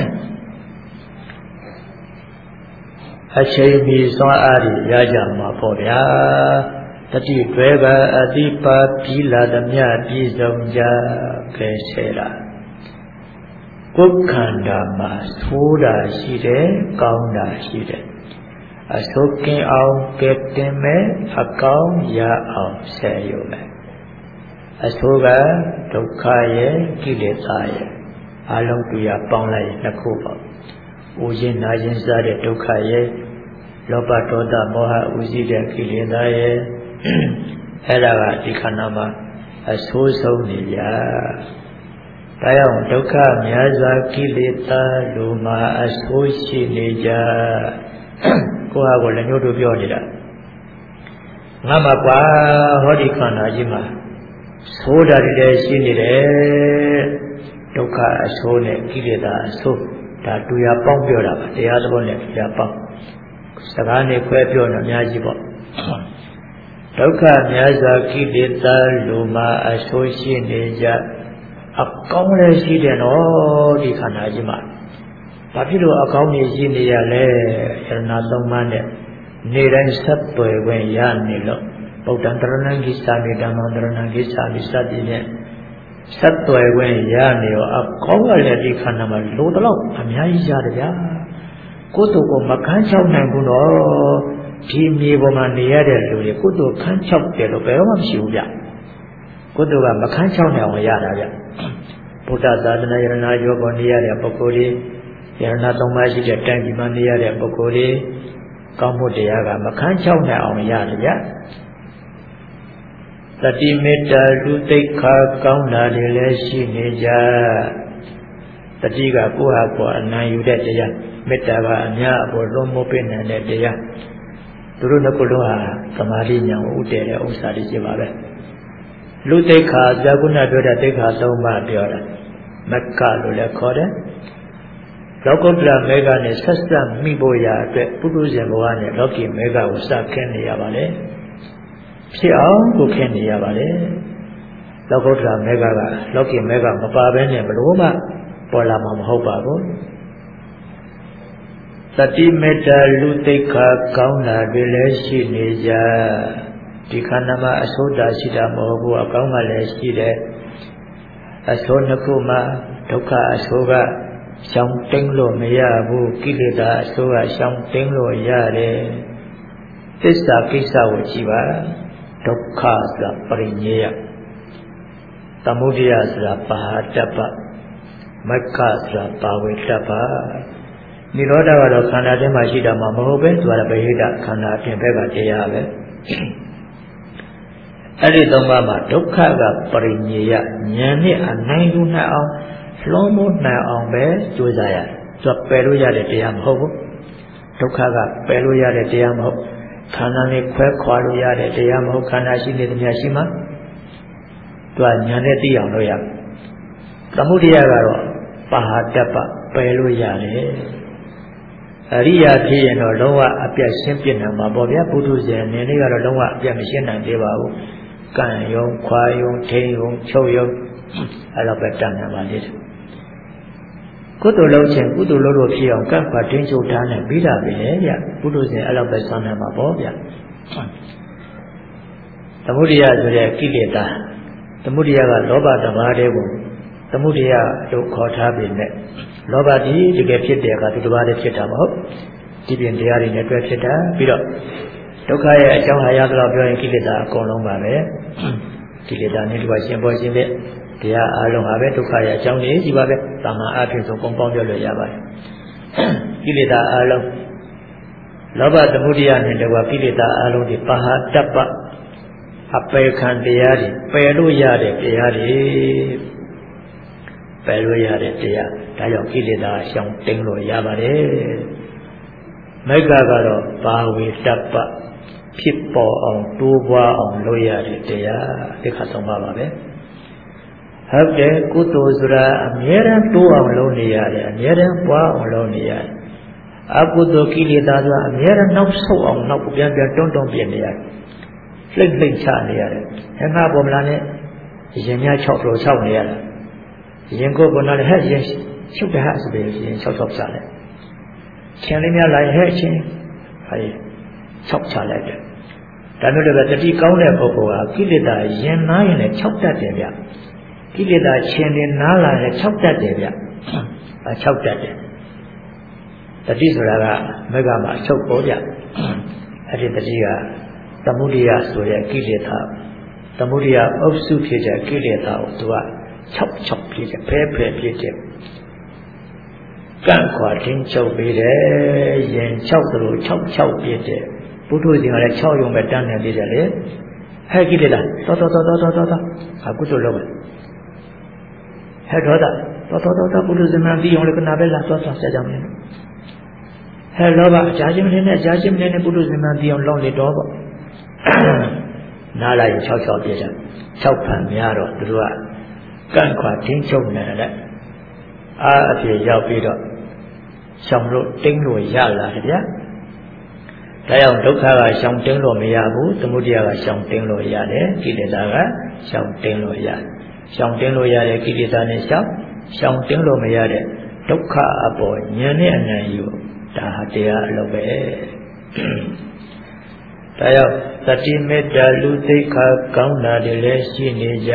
Speaker 1: အချိန်မီစွမ်းအားတွေရကြမှာပေါ့ဗျာတတိတွဲကအတိပါပြီးလာသမျှပြည့်စုံကြပဲဆဲတာကိုယ်ခန္ဓာမှာသိုးတာရှိတယ်ကောင်းတာရှိတယ်အဆိုးကင်းအောင်ကဲတင်မဲ့အကောင်းရအောင်ဆဲရုံပဲအဆိုးကဒုက္ခရဲ့ကိလေသာရဲ့အလုံးတူရပေါင်းလိုက်နှစ်ခုပေါ့ဥခြင်းနာခြင်းစားတဲ့ဒုက္ခရဲ့လောဘဒေါသမောဟဥရှိတဲ့ကိလေသာရဲ့အဲ့ဒါကဒီခန္ဓာမှာအဆိုးဆုံးနေကြဒါကြောင့်ဒုက္ခများစွာကိလေသာလူမှာအဆိုးရှိနေကြကိုယ့်ဟာကိုယ်လည်းညှို့တို့ပြောနေတာငါမှကွာဟောဒီခန္ဓာကြီးမှာဆိုးတာတွေလည်းရှိနေတယ်ဒုက္ခအဆိုးနဲ့ကိလေသာအဆိုးဒါတူရပေါင်းပြောတာပါတရားသဘောနဲ့တူရပေါင်းစကားနဲ့ခွဲပြောနေအများကြီးပေါ့ဒုက္ခများစွာကိလေသာလူမှာအဆိုးရှိနေကြအကောင်းလည်းရှိတယ်နော်ဒီခန္ဓာကြီးမှာဘာဖြစ်လို့အကောင်းကြီးရှိနေရလဲယရဏသုံးပါးနဲ့နေတိုင်းဆက်သွယ်ဝင်ရနေလို့ဗုဒ္ဓံတရဏံကိသာမိဓမ္မံတရဏံကိသာမိစသည်ဖြင့်ဆက်သွယ်ဝင်ရနေရောအကောင်းကလည်းဒီခန္ဓာမှာလိုတော့အများကြီးရတယ်ဗျာကိုယ်တို့ကမခန်းချောက်နိုင်ဘူးနော်ဒီမြေပေါ်မှာနေရတဲ့လူတွေကိုယ်တို့ခန်းချောက်တယ်လို့ဘယ်တော့မှမရှိဘူးဗျကိုယ်တို့ကမခန်းချောက်နိုင်အောင်ရတာဗျဗုဒ္ဓသာသနာယရဏယောပေါ်နေရတဲ့ပုဂ္ဂိုလ်တွေယရဏသုံးပါးရှိတဲ့တိုင်းပြည်မှာနေရတဲ့ပုဂ္ဂိုလ်တွေကောင်းမှုတရားကမခန်းချောက်နိုင်အောင်ရတယ်ဗျတတိမေတ္တာလူသိက္ခာကောင်းတာတွေလည်းရှိနေကြတတိကကိုယ့်ဟာကိုယ်အနံယူတဲ့တရားမေတ္တာကအများအပေါ်လွန်မိုးပေးနိုင်တဲ့တရားသူတို့နှစ်ခုလုံးဟာသမာဓိဉာဏ်ကိုဥတည်တဲ့ဥစ္စာတွေဖြစ်ပါပဲလူသိက္ခာဇာကုဏပြောတဲ့သိက္ခာသုံးပါးပြောတာမက္ခလို့လည်းခေါ်တယ်လောကုတ္တရာမေဃနဲ့ဆက်ဆက်မိဖို့ရာအတွက်ပုထုဇဉ်ဘဝနဲ့လောကီမေဃကိုစခင်းနေရပါလေဖြစ်အောင်ကိုခင်းနေရပါလေလောကုတ္တရာမေဃကလောကီမေဃမပါဘဲနဲ့ဘလို့မှပေါ်လာမှာမဟုတ်ပါဘူးတတိမေတ္တာလူသိက္ခာကောင်းတာတွေလည်းရှိနေကြဒီခန္ဓာမှာအဆိုးတာရှိတာမဟုတ်ဘူးအကောင်းကလည်းရှိတယ်အဆိုးနှစ်ခုမှာဒုက္ခအဆိုးကရှောင်တိန်လို့မရဘူးကိလေသာအဆိုးကရှောင်တိန်လို့ရတယ်သစ္စာကိစ္စကိုကြည့်ပါဒုက္ခဆိုတာပရိညေယသမုဒယဆိုတာပါဟတ္ပမက္ခဆိုတာပါဝေတ္တပနိရောဓကတော့ခန္ဓာထဲမှာရှိတာမှမဟုတ်ပဲသူကဗဟိတခန္ဓာအပြင်ဘက်ကတရားပဲအဲ့ဒီသုံးပါးမှာဒုက္ခကပရိညေယဉာဏ်နဲ့အနိုင်ယူနိုင်အောင်လွန်မိုးနိုင်အောင်ပဲကြိုးစားရတယ်သူကပယ်လို့ရတဲ့တရားမဟုတ်ဘူးဒုက္ခကပယ်လို့ရတဲ့တရားမဟုတ်ခန္ဓာနဲ့ခွဲခွာလို့ရတဲ့တရားမဟုတ်ခန္ဓာရှိနေသမျှရှိမှသူကဉာဏ်နဲ့သိအောင်လို့ရသမုဒယကတော့ပါဟတ္ပပယ်လို့ရတယ်အရိယာဖြစ်ရင်တော့လုံးဝအပြတ်ရှင်းပြနိုင်မှာပေါ့ဗျာပုထုဇဉ်အနေနဲ့ကတော့လုံးဝအပြတ်မရှင်းနိုင်သေးပါဘူးကံယုံခွာယုံထိန်ယုံချုပ်ယုံအဲ့တော့ပဲတန်နိုင်ပါလေကုသိုလ်လုပ်ခြင်းကုသိုလ်လုပ်လို့ဖြစ်အောင်ကံခွာတင်းချုပ်ထားနိုင်ပြီးတာပဲဗျပုထုဇဉ်အဲ့တော့ပဲဆွမ်းနိုင်မှာပေါ့ဗျသမုဒယဆိုတဲ့ကိလေသာသမုဒယကလောဘတဘာတဲ့ကိုသမုဒယလို့ခေါ်ထားပြီးနဲ့လောဘဒီတကယ်ဖြစ်တဲ့အခါသူတစ်ပါးတည်းဖြစ်တာမဟုတ်ဒီပြင်တရားတွေနဲ့တွဲဖြစ်တာပြီးတော့ဒုက္ခရဲ့အကြောင်းဟာရသလောက်ပြောရင်ကိလေသာအကုန်လုံးပါပဲကိလေသာနဲ့ဒီကရှင်ပေါ်ရှင်တဲ့တရားအလုံးဟာပဲဒုက္ခရဲ့အကြောင်းကြီးကြီးပါပဲသာမန်အဖြစ်ဆုံးပုံပေါင်းပြောလို့ရပါတယ်ကိလေသာအလုံးလောဘသမုဒယနဲ့တကွာကိလေသာအလုံးဒီပါဟတ္ပအပေခံတရားတွေပယ်လို့ရတဲ့တရားတွေပယ်လို့ရတဲ့တရားဒါကြောင့်ကိလေသာရှောင်တိန်လို့ရပါတယ်မိက္ခကတော့ပါဝေတ္တပဖြစ်ပေါ်အောင်တိုးပွားအောင်လုပ်ရတဲ့တရားဒီခါဆုံးပါပါပဲဟုတ်တယ်ကုသိုလ်ဆိုတာအမြဲတမ်းတိုးအောင်လုပ်နေရတယ်အမြဲတမ်းပွားအောင်လုပ်နေရတယ်အကုသိုလ်ကိလေသာဆိုတာအမြဲတမ်းနောက်ဆုတ်အောင်နောက်ပြန်ပြန်တွန်းတွန်းပြနေရတယ်လှိမ့်လှိမ့်ချနေရတယ်အငှပေါ်မလားနဲ့ရင်များ၆လို့၆နေရတာရင်ကိုယ်ပေါ်လာဟဲ့ရင်ရှုပ်တဲ့ဟာဆိုပြီးရင်၆၆ချလိုက်ချင်းလေးများလာရင်ဟဲ့ချင်းဟာ၆ချလိုက်တယ်ဒါမျိုးလည်းတတိကောင်းတဲ့ပုဂ္ဂိုလ်ဟာကိလေသာရင်နားရင်လည်း၆တတ်တယ်ဗျကိလေသာချင်းနေနားလာရင်၆တတ်တယ်ဗျအဲ၆တတ်တယ်တတိဆိုတာကမဂ္ဂမှာအချုပ်ပေါ်ဗျအဲ့ဒီတတိကသမုဒယဆိုတဲ့ကိလေသာသမုဒယအုပ်စုဖြစ်တဲ့ကိလေသာကိုသူက၆၆ပြည့်တယ်ဖဲဖဲပြည့်တယ်ကန့်ခွာတင်းချုပ်ပြီးတယ်ရင်၆သလို၆၆ပြည့်တယ်ဘုဒ္ဓရှင်ကလည်း၆ယုံပဲတန်းနေသေးတယ်လေဟဲ့ကိလေသာတော်တော်တော်တော်တော်တော်အခုတို့လောက်ပဲဟဲ့တော်တာတော်တော်တော်တော်ဘုဒ္ဓရှင်မှပြီးအောင်လည်းခဏပဲလာသွားသွားဆက်ကြမယ်ဟဲ့လောဘအကြာချင်းမနေနဲ့အကြာချင်းမနေနဲ့ဘုဒ္ဓရှင်မှပြီးအောင်လောင်းလေတော့ပေါ့နားလိုက်၆၆ပြည့်တယ်၆ဖန်များတော့သူတို့ကကန့်ခွာတင်းချုပ်နေတဲ့အားအဖြစ်ရောက်ပြီးတော့ရှောင်လို့တင်းလို့ရလာတယ်ဗျာဒါကြောင့်ဒုက္ခကရှောင်တင်းလို့မရဘူးသမုဒယကရှောင်တင်းလို့ရတယ်ကိလေသာကရှောင်တင်းလို့ရတယ်ရှောင်တင်းလို့ရတဲ့ကိလေသာနဲ့ရှောင်ရှောင်တင်းလို့မရတဲ့ဒုက္ခအပေါ်ဉာဏ်နဲ့အနံ့ယူဒါဟာတရားအလုပ်ပဲဒါကြောင့်တတိမေတ္တာလူသိက္ခာကောင်းတာတွေလည်းရှိနေကြ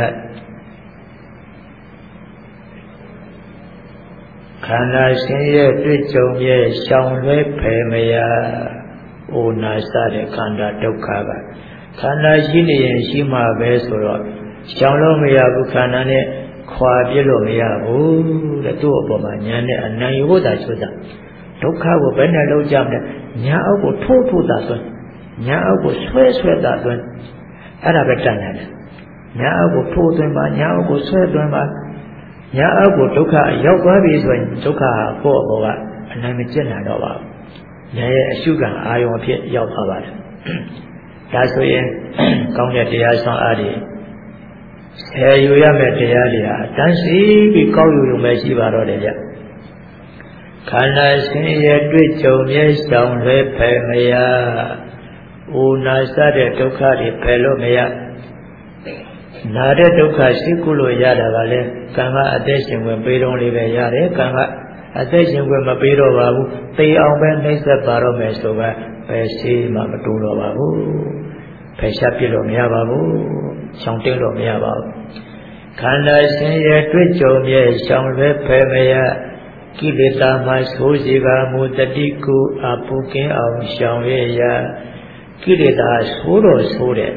Speaker 1: ခန္ဓာရှင်ရဲ့တွေ့ကြုံရဲ့ရှောင်လွဲဖယ်မရအိုနာစတဲ့ခန္ဓာဒုက္ခကခန္ဓာရှိနေရင်ရှိမှပဲဆိုတော့ရှောင်လို့မရဘူးခန္ဓာနဲ့ခွာပြလို့မရဘူးတဲ့သူ့အပေါ်မှာဉာဏ်နဲ့အနံ့ရိုးတာချွတ်တာဒုက္ခကိုဘယ်နဲ့လုံးကြမလဲဉာဏ်အောက်ကိုထိုးထိုးတာဆိုဉာဏ်အောက်ကိုဆွဲဆွဲတာဆိုအဲ့ဒါပဲတတ်နိုင်တယ်ဉာဏ်အောက်ကိုထိုးသွင်းပါဉာဏ်အောက်ကိုဆွဲသွင်းပါညာအောက်ကိုဒုက္ခရောက်သွားပြီဆိုရင်ဒုက္ခဟာကိုယ့်အပေါ်ကအနိုင်မကျင့်နိုင်တော့ပါဘူး။ဉာဏ်ရဲ့အရှုခံအာယုံအဖြစ်ရောက်သွားပါတယ်။ဒါဆိုရင်ကောင်းတဲ့တရားဆောင်အားတွေဆယ်ယူရမယ့်တရားတွေဟာတန်းစီပြီးကောက်ယူရုံပဲရှိပါတော့တယ်ဗျ။ခန္ဓာရှင်ရဲ့တွေ့ကြုံမြဲဆောင်လွဲဖယ်မရ။အိုနာစတဲ့ဒုက္ခတွေဖယ်လို့မရ။နာတဲ့ဒုက္ခရှိကုလို့ရတာကလည်းကံကအသက်ရှင်ဝင်ပေးတော်လေးပဲရတယ်ကံကအသက်ရှင်ခွင့်မပေးတော့ပါဘူးသေအောင်ပဲနှိမ့်ဆက်ပါတော့မယ်ဆိုကဘယ်ရှိမှမတိုးတော့ပါဘူးဖယ်ရှားပြစ်လို့မရပါဘူးရှောင်တင်းလို့မရပါဘူးခန္ဓာရှင်ရဲ့တွေ့ကြုံရဲ့ရှောင်လွဲဖယ်မရကိလေသာမှဆိုးစီကမူတတိကုအပုကင်းအောင်ရှောင်ရရကိလေသာဆိုးတော့ဆိုးတဲ့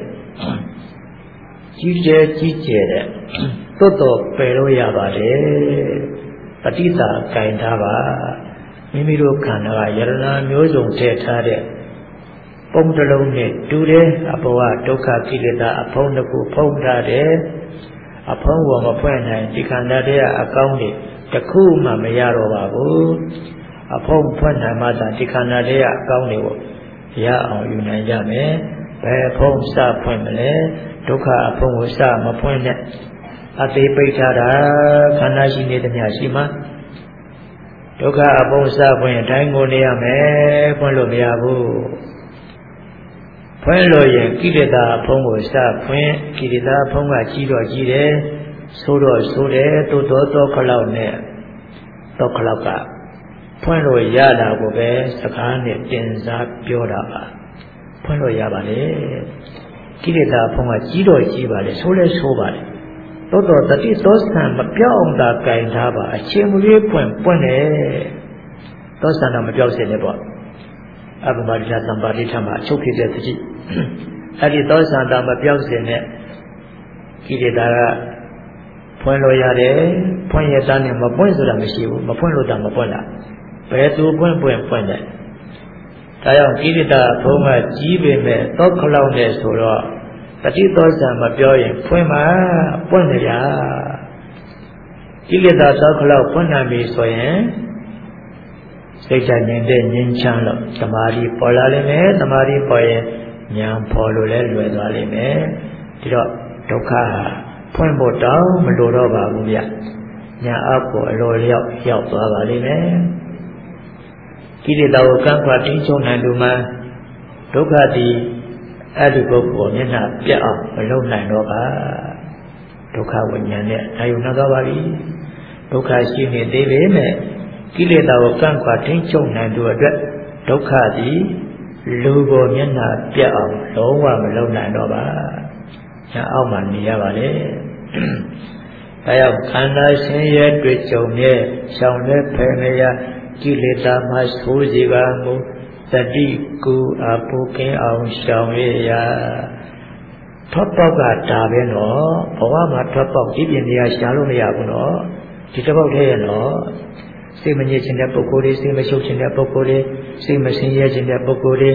Speaker 1: ကြီးကျယ်ကြီးကျယ်တဲ့တွတ်တော့ပယ်လို့ရပါတယ်ပဋိသန္ဓေကင်ထားပါမိမိတို့ခန္ဓာကယရဏမျိုးစုံထည့်ထားတဲ့ပုံတစ်လုံးနဲ့တူတယ်အဘောကဒုက္ခကိလေသာအဖုံးတစ်ခုဖုံးထားတယ်အဖုံးကိုမဖွင့်နိုင်ဒီခန္ဓာတွေကအကောင်းတွေတစ်ခုမှမရတော့ပါဘူးအဖုံးဖွင့်နိုင်မှသာဒီခန္ဓာတွေကအကောင်းတွေကိုရအောင်ယူနိုင်ကြမယ်ဘယ်ဖုံးစဖွင့်မလဲဒုက္ခအဖုံးကိုစမဖွင့်နဲ့အသေးပိတ်ထားတာခန္ဓာရှိနေသမျှရှိမှဒုက္ခအဖုံးစဖွင့်အတိုင်းကိုနေရမယ်ဖွင့်လို့မရဘူးဖွင့်လို့ရင်ကိလေသာအဖုံးကိုစဖွင့်ကိလေသာအဖုံးကကြီးတော့ကြီးတယ်ဆိုးတော့ဆိုးတယ်သို့တော်တော့ခလောက်နဲ့တော့ခလောက်ကဖွင့်လို့ရတာကိုပဲစကားနဲ့တင်စားပြောတာပါဖွင့်လို့ရပါလေကိလေသာအဖုံးကကြီးတော့ကြီးပါလေဆိုးလဲဆိုးပါလေသို့တော်တတိသောဆံမပြောင်းတာကင်ထားပါအချိန်မရွေးပွင့်ပွင့်တယ်သောဆံတော့မပြောင်းစေနဲ့ပေါ့အပ္ပမရိယသံပါဠိထမှာအချုပ်ဖြစ်တဲ့တတိအဲ့ဒီသောဆံတော့မပြောင်းစေနဲ့ကိလေသာကဖွင့်လို့ရတယ်ဖွင့်ရတဲ့နဲ့မပွင့်ဆိုတာမရှိဘူးမဖွင့်လို့တော့မပွင့်လားဘယ်သူပွင့်ပွင့်ပွင့်တယ်ဒါကြောင့်ကိလေသာဘုံကကြီးပေမဲ့သောခလောက်နဲ့ဆိုတော့တတိသောဆံမပြောရင်ဖွင့်မှာပွင့်ကြကိလေသာသောခလောက်ပွင့်နိုင်ပြီဆိုရင်စိတ်ချငြိမ်တဲ့ငြိမ်းချမ်းလို့သမာဓိပေါ်လာလိမ့်မယ်သမာဓိပေါ်ရင်ဉာဏ်ပေါ်လို့လည်းလွယ်သွားလိမ့်မယ်ဒီတော့ဒုက္ခဟာဖွင့်ဖို့တောင်းမလိုတော့ပါဘူးဗျညာအောက်ကိုအလိုလျောက်ရောက်သွားပါလိမ့်မယ်ကိလေသာကိုကန့်ကွက်ထိန်းချုပ်နိုင်သူမှဒုက္ခတိအဲ့ဒီပုဂ္ဂိုလ်မျက်နှာပြတ်အောင်မလုပ်နိုင်တော့ပါဒုက္ခဝိညာဉ်နဲ့အာယုဏသွားပါပြီဒုက္ခရှိနေသေးပေမဲ့ကိလေသာကိုကန့်ကွက်ထိန်းချုပ်နိုင်သူအတွက်ဒုက္ခတိလူကိုမျက်နှာပြတ်အောင်လုံးဝမလုပ်နိုင်တော့ပါညာအောက်မှာနေရပါလေဒါကြောင့်ခန္ဓာရှင်ရဲ့တွေ့ကြုံရဲ့ရှောင်တဲ့ဖယ်မရကိလေသာမှဆိုးစီကမူတတိကူအပုကင်းအောင်ရှောင်ရရထွက်ပေါက်ကဒါပဲနော်ဘဝမှာထွက်ပေါက်ဒီပြင်နေရာရှာလို့မရဘူးနော်ဒီတစ်ပေါက်တည်းရဲ့နော်စိတ်မညစ်ခြင်းတဲ့ပုဂ္ဂိုလ်တွေစိတ်မရှုပ်ခြင်းတဲ့ပုဂ္ဂိုလ်တွေစိတ်မဆင်းရဲခြင်းတဲ့ပုဂ္ဂိုလ်တွေ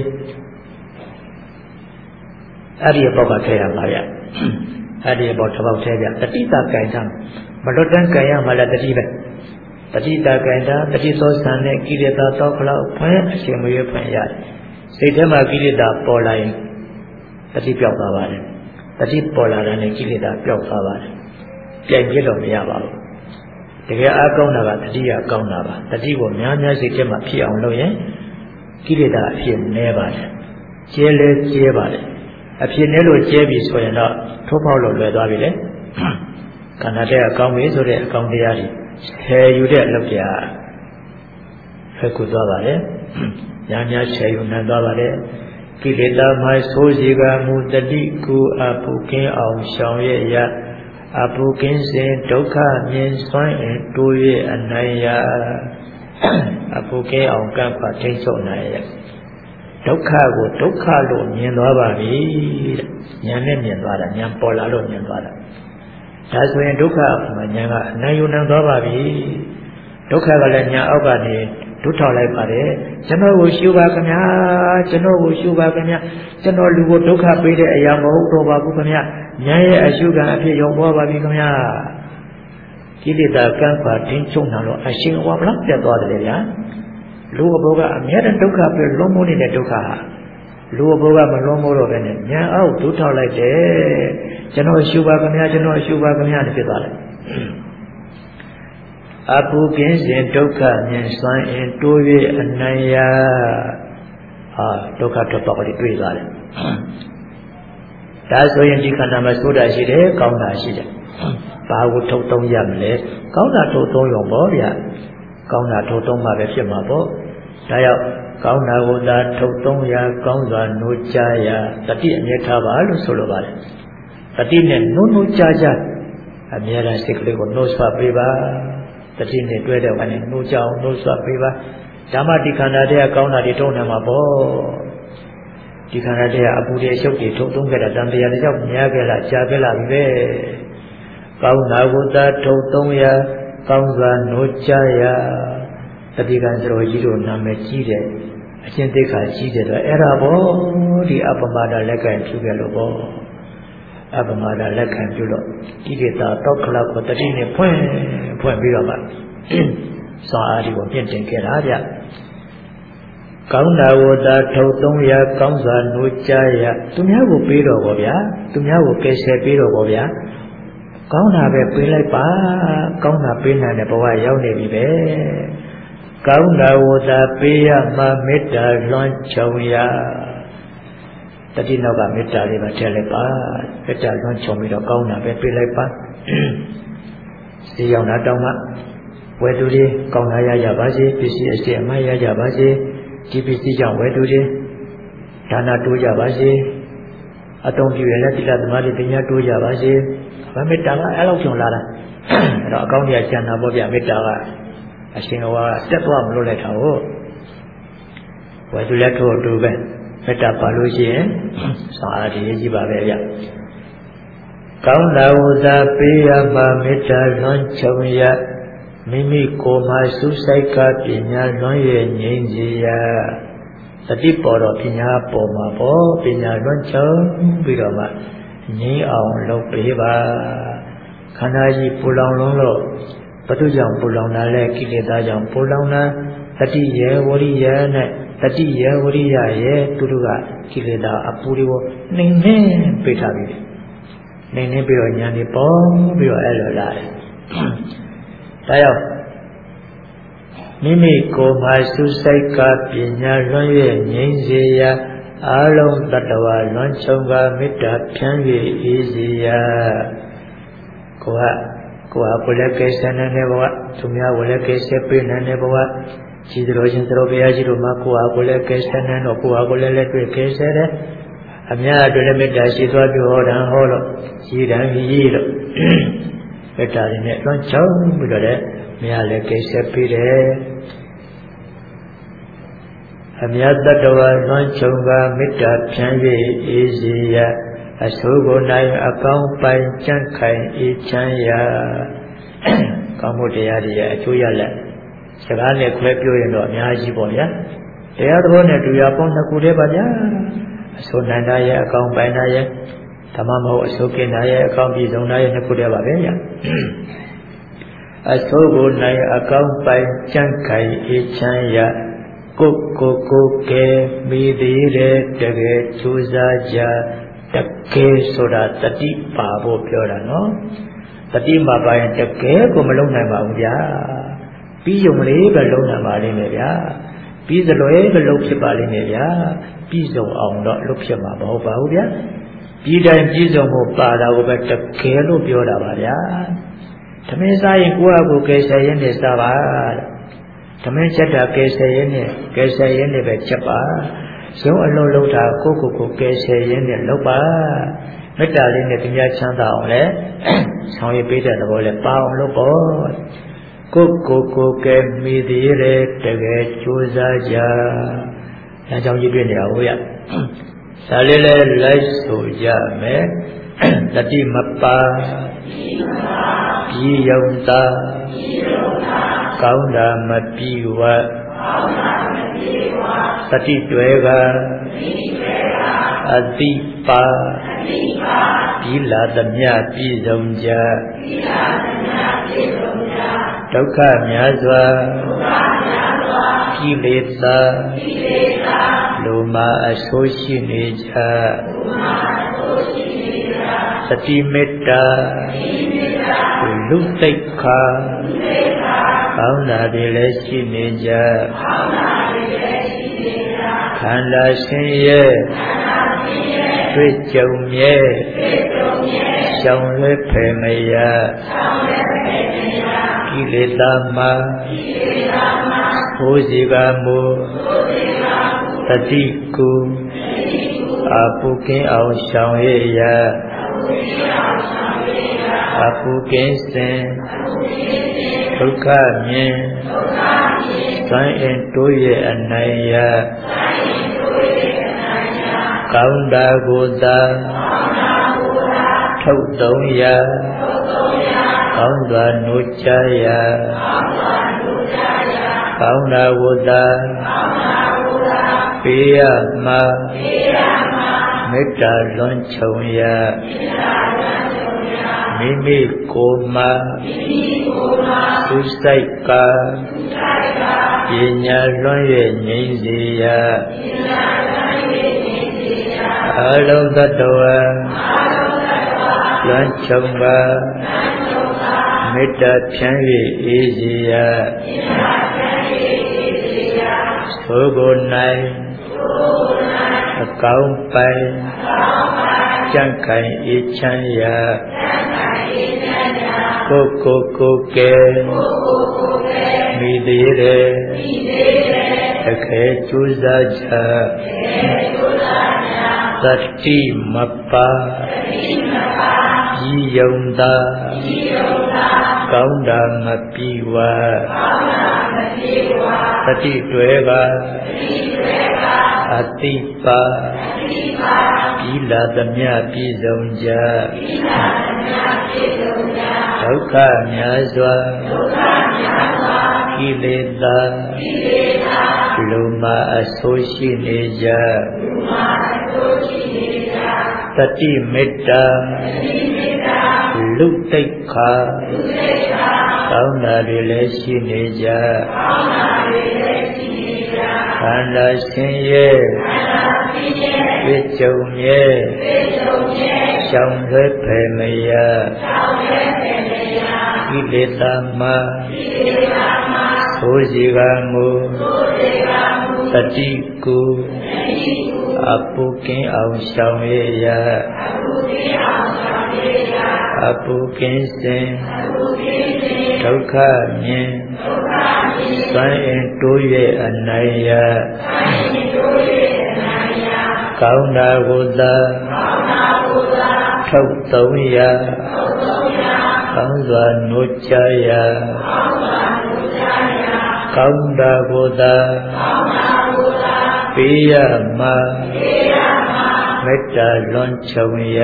Speaker 1: အဲ့ဒီဘောက်ကထဲရပါဗျအဲ့ဒီဘောတစ်ပေါက်ထဲဗျတတိတာကံတမ်းမလွတ်တမ်းကံရမှလည်းတတိပဲတတိတာကံတာတတိသောဆံနဲ့ကိလေသာသောခလောက်ဖွင့်အရှင်မရွေးဖွင့်ရတယ်စိတ်ထဲမှာကိလေသာပေါ်လာရင်တတိပြောက်သွားပါတယ်တတိပေါ်လာတဲ့ကိလေသာပြောက်သွားပါတယ်ပြိုင်ပြလို့မရပါဘူးတကယ်အားကောင်းတာကတတိယကောင်းတာပါတတိကိုများများစိတ်ထဲမှာဖြစ်အောင်လုပ်ရင်ကိလေသာအဖြစ်နည်းပါတယ်ကျဲလဲကျဲပါတယ်အဖြစ်နည်းလို့ကျဲပြီဆိုရင်တော့ထိုးပေါက်လို့လွယ်သွားပြီလေခန္ဓာတဲ့အကောင်းပြီဆိုတဲ့အကောင်းတရားတွေဆယ်ယူတဲ့အလုပ်ကြာဖက်ကူသွားပါလေညာညာဆယ်ယူနိုင်သွားပါလေကိလေသာမှဆိုးစီကမူတတိကူအပုကင်းအောင်ရှောင်ရရအပုကင်းစဉ်ဒုက္ခမြင်စွမ်းရင်တိုး၍အနိုင်ရအပုကင်းအောင်ကပ်ပါထိတ်ချုပ်နိုင်ရဒုက္ခကိုဒုက္ခလို့မြင်သွားပါပြီတဲ့ဉာဏ်နဲ့မြင်သွားတာဉာဏ်ပေါ်လာလို့မြင်သွားတာဒါဆိုရင်ဒုက္ခမှာဉာဏ်ကအနိုင်ယူနိုင်သွားပါပြီဒုက္ခကလည်းဉာဏ်အောက်ကနေဒုထောက်လိုက်ပါတယ်ကျွန်တော်ကိုရှုပါခင်ဗျာကျွန်တော်ကိုရှုပါခင်ဗျာကျွန်တော်လူကိုဒုက္ခပေးတဲ့အရာမဟုတ်တော့ပါဘူးခင်ဗျာဉာဏ်ရဲ့အရှုခံအဖြစ်ရောက်သွားပါပြီခင်ဗျာကိလေသာကံခွာတင်းချုံလာတော့အရှင်ဝါဘလောက်ပြတ်သွားတယ်ဗျာလူအဘောကအမြဲတမ်းဒုက္ခပဲလွန်မိုးနေတဲ့ဒုက္ခဟာလူအဘောကမလွန်မိုးတော့ပဲနဲ့ဉာဏ်အောက်ဒုထောက်လိုက်တယ်ကျွန်တော်ရှုပါခင်ဗျာကျွန်တော်ရှုပါခင်ဗျာနဲ့ဖြစ်သွားတယ်အပုကင်းစဉ်ဒုက္ခမြင်စွမ်းအင်တိုး၍အနိုင်ရဟာဒုက္ခထွက်ပေါက်လေးတွေ့သွားတယ်ဒါဆိုရင်ဒီခန္ဓာမှာဆိုးတာရှိတယ်ကောင်းတာရှိတယ်ဘာကိုထုတ်သုံးရမလဲကောင်းတာထုတ်သုံးရုံပေါ့ဗျာကောင်းတာထုတ်သုံးမှပဲဖြစ်မှာပေါ့ဒါကြောင့်ကောင်းတာကိုသာထုတ်သုံးရကောင်းစွာနှိုးကြရတတိအမြဲထားပါလို့ဆိုလိုပါတယ်တတိနဲ့နှိုးနှိုးကြကြအမြဲတမ်းစိတ်ကလေးကိုနှိုးဆွပေးပါတတိနဲ့တွဲတဲ့ဝင်နှိုးကြအောင်နှိုးဆွပေးပါဓမ္မတိခန္ဓာတဲ့ကောင်းတာတွေထုံးနေမှာပေါ့ဒီခန္ဓာတဲ့အပူတွေအရှုပ်တွေထုတ်သုံးကြတာတန်တရားတွေကြောင့်များခဲ့လားကြာခဲ့လားပြီပဲကောင်းတာကိုသာထုတ်သုံးရကောင်းစွာနှိုးကြရတတိကံစရောကြီးတို့နာမည်ကြီးတယ်အရှင်သိက္ခာကြီးတယ်တော့အဲ့ဒါပေါ့ဒီအပမဒလက်ကံပြုခဲ့လို့ပေါ့အပမဒလက်ခံပြုလို့ဒီကိစ္စတော့ခလောက်ကိုတတိနဲ့ဖွင့်ဖွင့်ပြီးတော့မှစာအားဒီကိုပြင့်တင်ခဲ့တာဗျကောင်းတာကိုသာထုတ်သုံးရကောင်းစွာနှိုးကြရသူများကိုပေးတော့ပေါ့ဗျာသူများကိုကယ်ဆယ်ပေးတော့ပေါ့ဗျာကောင်းတာပဲပေးလိုက်ပါကောင်းတာပေးနိုင်တဲ့ဘဝရောက်နေပြီပဲကောင်းတာကိုသာပေးရမှမေတ္တာလွှမ်းခြုံရတတိနောက်ကမေတ္တာလေးပါထည့်လိုက်ပါမေတ္တာလွှမ်းခြုံပြီးတော့ကောင်းတာပဲပေးလိုက်ပါစီရောက်တာတောင်းမှဝယ်သူတွေကောင်းတာရကြပါစေပစ္စည်းအစစ်အမှတ်ရကြပါစေဒီပစ္စည်းကြောင့်ဝယ်သူတွေဒါနတိုးကြပါစေအတုံးပြည့်ရတဲ့တိလသမားတွေပညာတိုးကြပါစေဗမေတ္တာကအဲ့လောက်ကျွန်လာတာအဲ့တော့အကောင်းကြီးကျန်တာပေါ့ဗျမေတ္တာကအရှင်တော်ကတက်သွားမလို့လိုက်တာဟုတ်ဝယ်သူလက်ထိုးတူပဲမေတ္တာပါလို့ရှိရင်စာအားဒီရေးကြည့်ပါပဲဗျကောင်းတာဝုသာပေးရပါမေတ္တာလွန်ချုံရမိမိကိုယ်မှာစူးစိုက်ကပညာလွန်ရဲ့ငြိမ်းစီရတတိပေါ်တော့ပညာပေါ်မှာပေါ့ပညာလွန်ချုံပြီးတော့မှငြိမ်းအောင်လုပ်ပေးပါခန္ဓာကြီးပူလောင်လုံးလို့ဘုသူကြောင့်ပူလောင်တာလဲကိလေသာကြောင့်ပူလောင်တာတတိယေဝရိယနဲ့တတိယဝရိယရဲ့သူတို့ကကိလေသာအပူတွေကိုနှိမ်နှင်းပေးထားပြီနှိမ်နှင်းပြီးတော့ဉာဏ်တွေပေါ်ပြီးတော့အဲ့လိုလာတယ်ဒါကြောင့်မိမိကိုယ်မှာစူးစိုက်ကပညာလွန်ရဲ့ငြိမ်းစေရာအာလုံးတတ္တဝါလွန်ချုံကမေတ္တာဖြန်း၍အေးစေရာကိုယ်ကကိုယ်ဟာကိုယ်လည်းကဲဆန်းနေတဲ့ဘဝသူများကိုလည်းကဲဆဲပေးနေတဲ့ဘဝကြည်တော်ရှင်တော်ဘုရားကြီးတို့မှာကိုယ်ဟာကိုယ်လည်းကဲဆန်းနေတော့ကိုယ်ဟာကိုယ်လည်းလက်တွေ့ကဲဆဲတယ်အများအတွက်လည်းမေတ္တာရှိသွားပြီးဟောတာဟောလို့ရည်တန်းကြီးလို့မေတ္တာရင်းနဲ့လွန်ချုံပြီးတော့လည်းမရလည်းကဲဆဲပေးတယ်အမြတ်တတ္တဝါလွန်ချုံကမေတ္တာဖြန်း၍အေးစေရအဆိုးကိုနိုင်အကောင်းပိုင်ကြံ့ခိုင်အေးချမ်းရာကောင်းမှုတရားတွေရဲ့အကျိုးရလက်စကားနဲ့ခွဲပြောရင်တော့အများကြီးပေါ့ဗျာတရားသဘောနဲ့တူရပေါင်းနှစ်ခုတည်းပါဗျာအဆိုးနိုင်တာရဲ့အကောင်းပိုင်တာရဲ့ဓမ္မမဟုတ်အဆိုးကင်းတာရဲ့အကောင်းပြည်စုံတာရဲ့နှစ်ခုတည်းပါပဲဗျာအဆိုးကိုနိုင်အကောင်းပိုင်ကြံ့ခိုင်အေးချမ်းရာကိုကိုကိုကဲမိသေးတဲ့တကယ်ကြိုးစားကြတကယ်ဆိုတာတတိပါဖို့ပြောတာနော်တတိမှာပါရင်တကယ်ကိုမလုံးနိုင်ပါဘူးဗျာပြီးရုံလေးပဲလုံးနိုင်ပါလိမ့်မယ်ဗျာပြီးစလွဲပဲလုံးဖြစ်ပါလိမ့်မယ်ဗျာပြီးစုံအောင်တော့လုံးဖြစ်မှာမဟုတ်ပါဘူးဗျာပြီးတိုင်းပြီးစုံဖို့ပါတာကိုပဲတကယ်လို့ပြောတာပါဗျာသမင်းစားရင်ကိုယ့်အကူကယ်ဆယ်ရင်းနဲ့စားပါသမင်းချက်တာကယ်ဆယ်ရင်းနဲ့ကယ်ဆယ်ရင်းနဲ့ပဲချက်ပါရုံးအလုံးလုံးတာကိုယ့်ကိုယ်ကိုကယ်ဆယ်ရင်းနဲ့လုပ်ပါမေတ္တာလေးနဲ့တရားချမ်းသာအောင်လဲဆောင်ရွက်ပေးတဲ့သဘောလဲပါအောင်လုပ်ပေါ့ကိုယ့်ကိုယ်ကိုကယ်မိသေးတယ်တကယ်ကြိုးစားကြအဲကြောင့်ကြည့်တွေ့နေတာဟုတ်ရဒါလေးလဲလိုက်ဆိုကြမယ်တတိမပါပြီးယုံတာကောင်းတာမပြီးဝသတိတွေကအတိပါပြီးလာသမျှပြည့်စုံကြဒုက္ခများစွာကိလေသာလိုမာအဆိုးရှိနေကြသတိမေတ္တာလူသိက္ခာကောင်းတာတွေလည်းရှိနေကြခန္ဓာရှင်ရဲ့တွေ့ကြုံမြဲရှောင်လွဲဖယ်မရကကိလေသာမှာဟိုးစီကမူတတိကုအပုကင်းအောင်ရှောင်ရရအပုကင်းစင်ဒုက္ခမြင်သံအင်တိုးရဲ့အနိုင်ရကောင်းတာကိုသာထုတ်သုံးရကောင်းစွာနိုးချရကောင်းတာကိုသာပေးရမှာမေတ္တာလွန်ခြုံရမိမိကိုယ်မှာသူစိတ်ကပညာလွန်ရဲ့ငြိမ်းစေရအလုံးသတ္တဝါလွန်ခြုံပါမေတ္တာဖြန့်၍အေးစေရသို့ကို၌အကောင်းပိုင်ကြံ့ခိုင်အေးချမ်းရာကိုကိုကိုကဲမိသေးတယ်အခဲကျူးစားကြသတ္တိမပါဤယုံသာကောင်းတာမပြေဝသတိတွေက အတိပါဤလာသမျှပြည့်စုံကြဒုက္ခများစွာကိလေသာလူမှာအဆိုးရှိနေကြတတိမေတ္တာလူတိတ်ခါကောင်းတာတွေလည်းရှိနေကြခန္ဓာရှင်ရဲ့ပြည့်စုံရဲ့ရှောင်လွဲဖယ်မရကိလေသာမှာသိုးစီကမူတတိကုအပုကင်းအောင်ရှောင်ရရအပုကင်းစင်ဒုက္ခမြင်သံအင်တိုးရဲ့အနိုင်ရကောင်းတာကိုသာထုတ်သုံးရကောင်းစွာနိုးချရကောင်းတာကိုသာပေးရမှာမေတ္တာလွန်ခြုံရ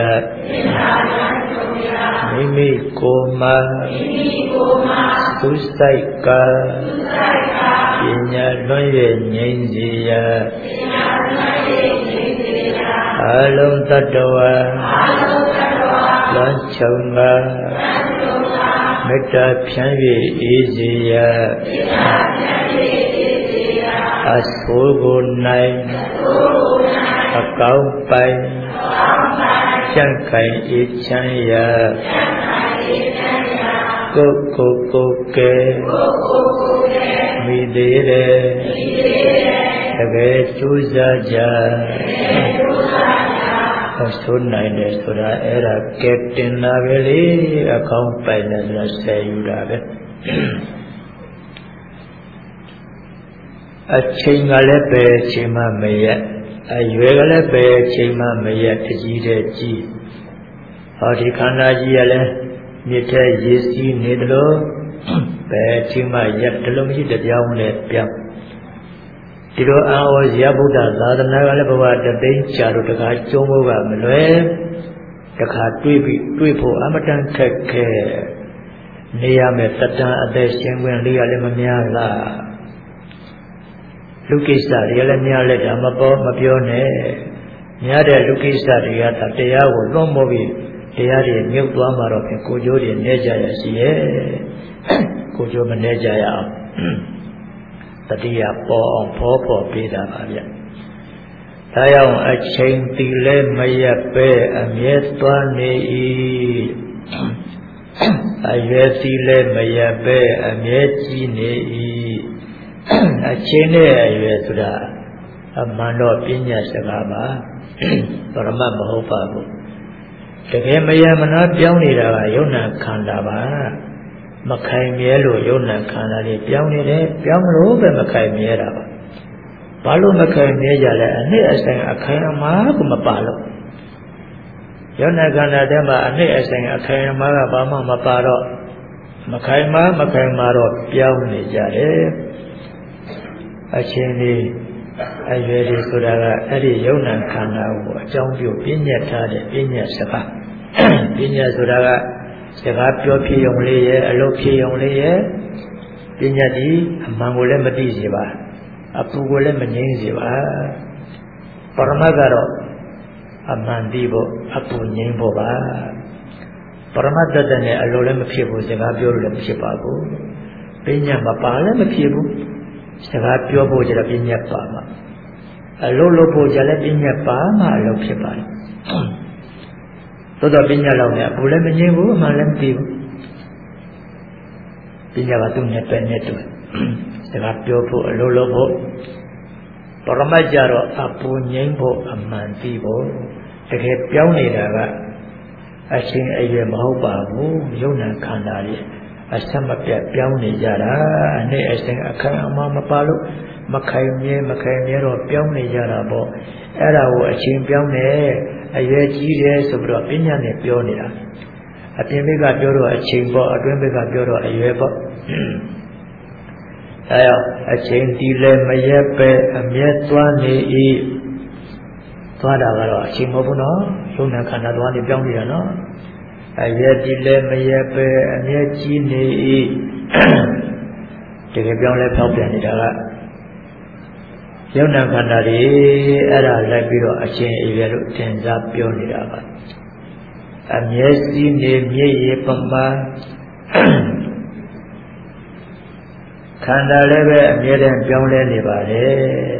Speaker 1: မိမိကိုယ်မှာသူစိတ်ကပညာလွန်ရဲ့ငြိမ်းစေရအလုံးသတ္တဝါလွန်ခြုံပါမေတ္တာဖြန့်၍အေးစေရအဆိုးကိုနိုင်အကောင်းပိုင်ကြံ့ခိုင်အေးချမ်းရာကိုကိုကိုကဲမိသေးတယ်တကယ်ကျူးစားကြအဆိုးနိုင်တယ်ဆိုတာအဲ့ဒါကဲတင်လာပဲလေအကောင်းပိုင်တယ်ဆိုတာဆယ်ယူတာပဲအချိန်ကလည်းပဲအချိန်မှမရက်အရွယ်ကလည်းပဲအချိန်မှမရက်တကြီးတဲ့ကြီးဟောဒီခန္ဓာကြီးကလည်းမြစ်ထဲရေစီးနေတယ်လို့ပဲအချိန်မှရက်တလုံးမရှိတပြောင်းနဲ့ပြောင်းဒီလိုအာဝဇယဗုဒ္ဓသာသနာကလည်းဘဝတသိန်းကြာလို့တခါကျုံးဖို့ကမလွယ်တခါတွေးပြီးတွေးဖို့အမတန်ခက်ခဲနေရမယ်တတန်အသက်ရှင်ခွင့်လေးကလည်းမများလားလူကိစ္စတွေကလည်းများလက်တာမပေါ်မပြောနဲ့များတဲ့လူကိစ္စတွေကတရားကိုလွန်မိုးပြီးတရားတွေမြုပ်သွားမှာတော့ဖြင့်ကိုကြိုးတွေနေကြရရှိရဲ့ကိုကြိုးမနေကြရအောင်တတိယပေါ်အောင်ဖောဖောပေးတာပါဗျဒါကြောင့်အချိန်တီလဲမရက်ပဲအမြဲသွားနေ၏အရွယ်တီလဲမရက်ပဲအမြဲကြီးနေ၏အချိန်နဲ့အရွယ်ဆိုတာအမှန်တော့ပညာစကားပါပရမတ်မဟုတ်ပါဘူးတကယ်မယမနာပြောင်းနေတာကယုံနာခန္ဓာပါမခိုင်မြဲလို့ယုံနာခန္ဓာတွေပြောင်းနေတယ်ပြောင်းလို့ပဲမခိုင်မြဲတာပါဘာလို့မခိုင်မြဲကြလဲအနှစ်အဆိုင်အခိုင်အမာကိုမပါလို့ယုံနာခန္ဓာထဲမှာအနှစ်အဆိုင်အခိုင်အမာကဘာမှမပါတော့မခိုင်မာမခိုင်မာတော့ပြောင်းနေကြတယ်အချင်းလေးအရွယ်တွေဆိုတာကအဲ့ဒီယုံနာခန္ဓာကိုအကြောင်းပြုပြည့်ညတ်ထားတဲ့ပြည့်ညတ်စကားပြည့်ညတ်ဆိုတာကစကားပြောဖြစ်ုံလေးရဲ့အလုပ်ဖြစ်ုံလေးရဲ့ပြည့်ညတ်ဒီအမှန်ကိုလည်းမသိစေပါအပူကိုလည်းမငြိမ်းစေပါပရမတ်ကတော့အမှန်သိဖို့အပူငြိမ်းဖို့ပါပရမတ်တတ်တဲ့နဲ့အလိုလည်းမဖြစ်ဘူးစကားပြောလို့လည်းမဖြစ်ပါဘူးပြည့်ညတ်မပါလည်းမဖြစ်ဘူးစကားပြောဖို့ကြတော့ပြည့်ညတ်ပါမှာအလိုလိုဖို့ကြလည်းပြည့်ညတ်ပါမှအလုပ်ဖြစ်ပါတယ်သို့တော့ပြည့်ညတ်လောက်နဲ့အပူလည်းမငြိမ်းဘူးအမှန်လည်းမသိဘူးပြည့်ညတ်ကသူ့နဲ့ပဲနဲ့တူစကားပြောဖို့အလိုလိုဖို့ပရမတ်ကြတော့အပူငြိမ်းဖို့အမှန်သိဖို့တကယ်ပြောင်းနေတာကအချင်းအရွယ်မဟုတ်ပါဘူးယုံနာခန္ဓာတွေအဆက်မပြတ်ပြောင်းနေကြတာအနည်းအစဉ်အခမ်းအမှမပါလို့မခိုင်မြဲမခိုင်မြဲတော့ပြောင်းနေကြတာပေါ့အဲ့ဒါကိုအချင်းပြောင်းနေအရွယ်ကြီးတယ်ဆိုပြီးတော့ပညာနဲ့ပြောနေတာအပြင်ဘက်ကပြောတော့အချင်းပေါ့အတွင်းဘက်ကပြောတော့အရွယ်ပေါ့အဲတော့အချင်းဒီလည်းမရက်ပဲအမျက်သွားနေ၏သွားတာကတော့အချင်းမဟုတ်ဘူးနော်ယုံနာခန္ဓာသွားနေပြောင်းနေတာနော်အရက်ဒီလည်းမရက်ပဲအမျက်ကြီးနေ၏တကယ်ပြောင်းလဲဖောက်ပြန်နေတာကယုံနာခန္ဓာတွေအဲ့ဒါလိုက်ပြီးတော့အချင်းအရွယ်လို့သင်စားပြောနေတာပါအမျက်စီးနေမြေရပမာခန္ဓာလည်းပဲအမြဲတမ်းပြောင်းလဲနေပါတယ်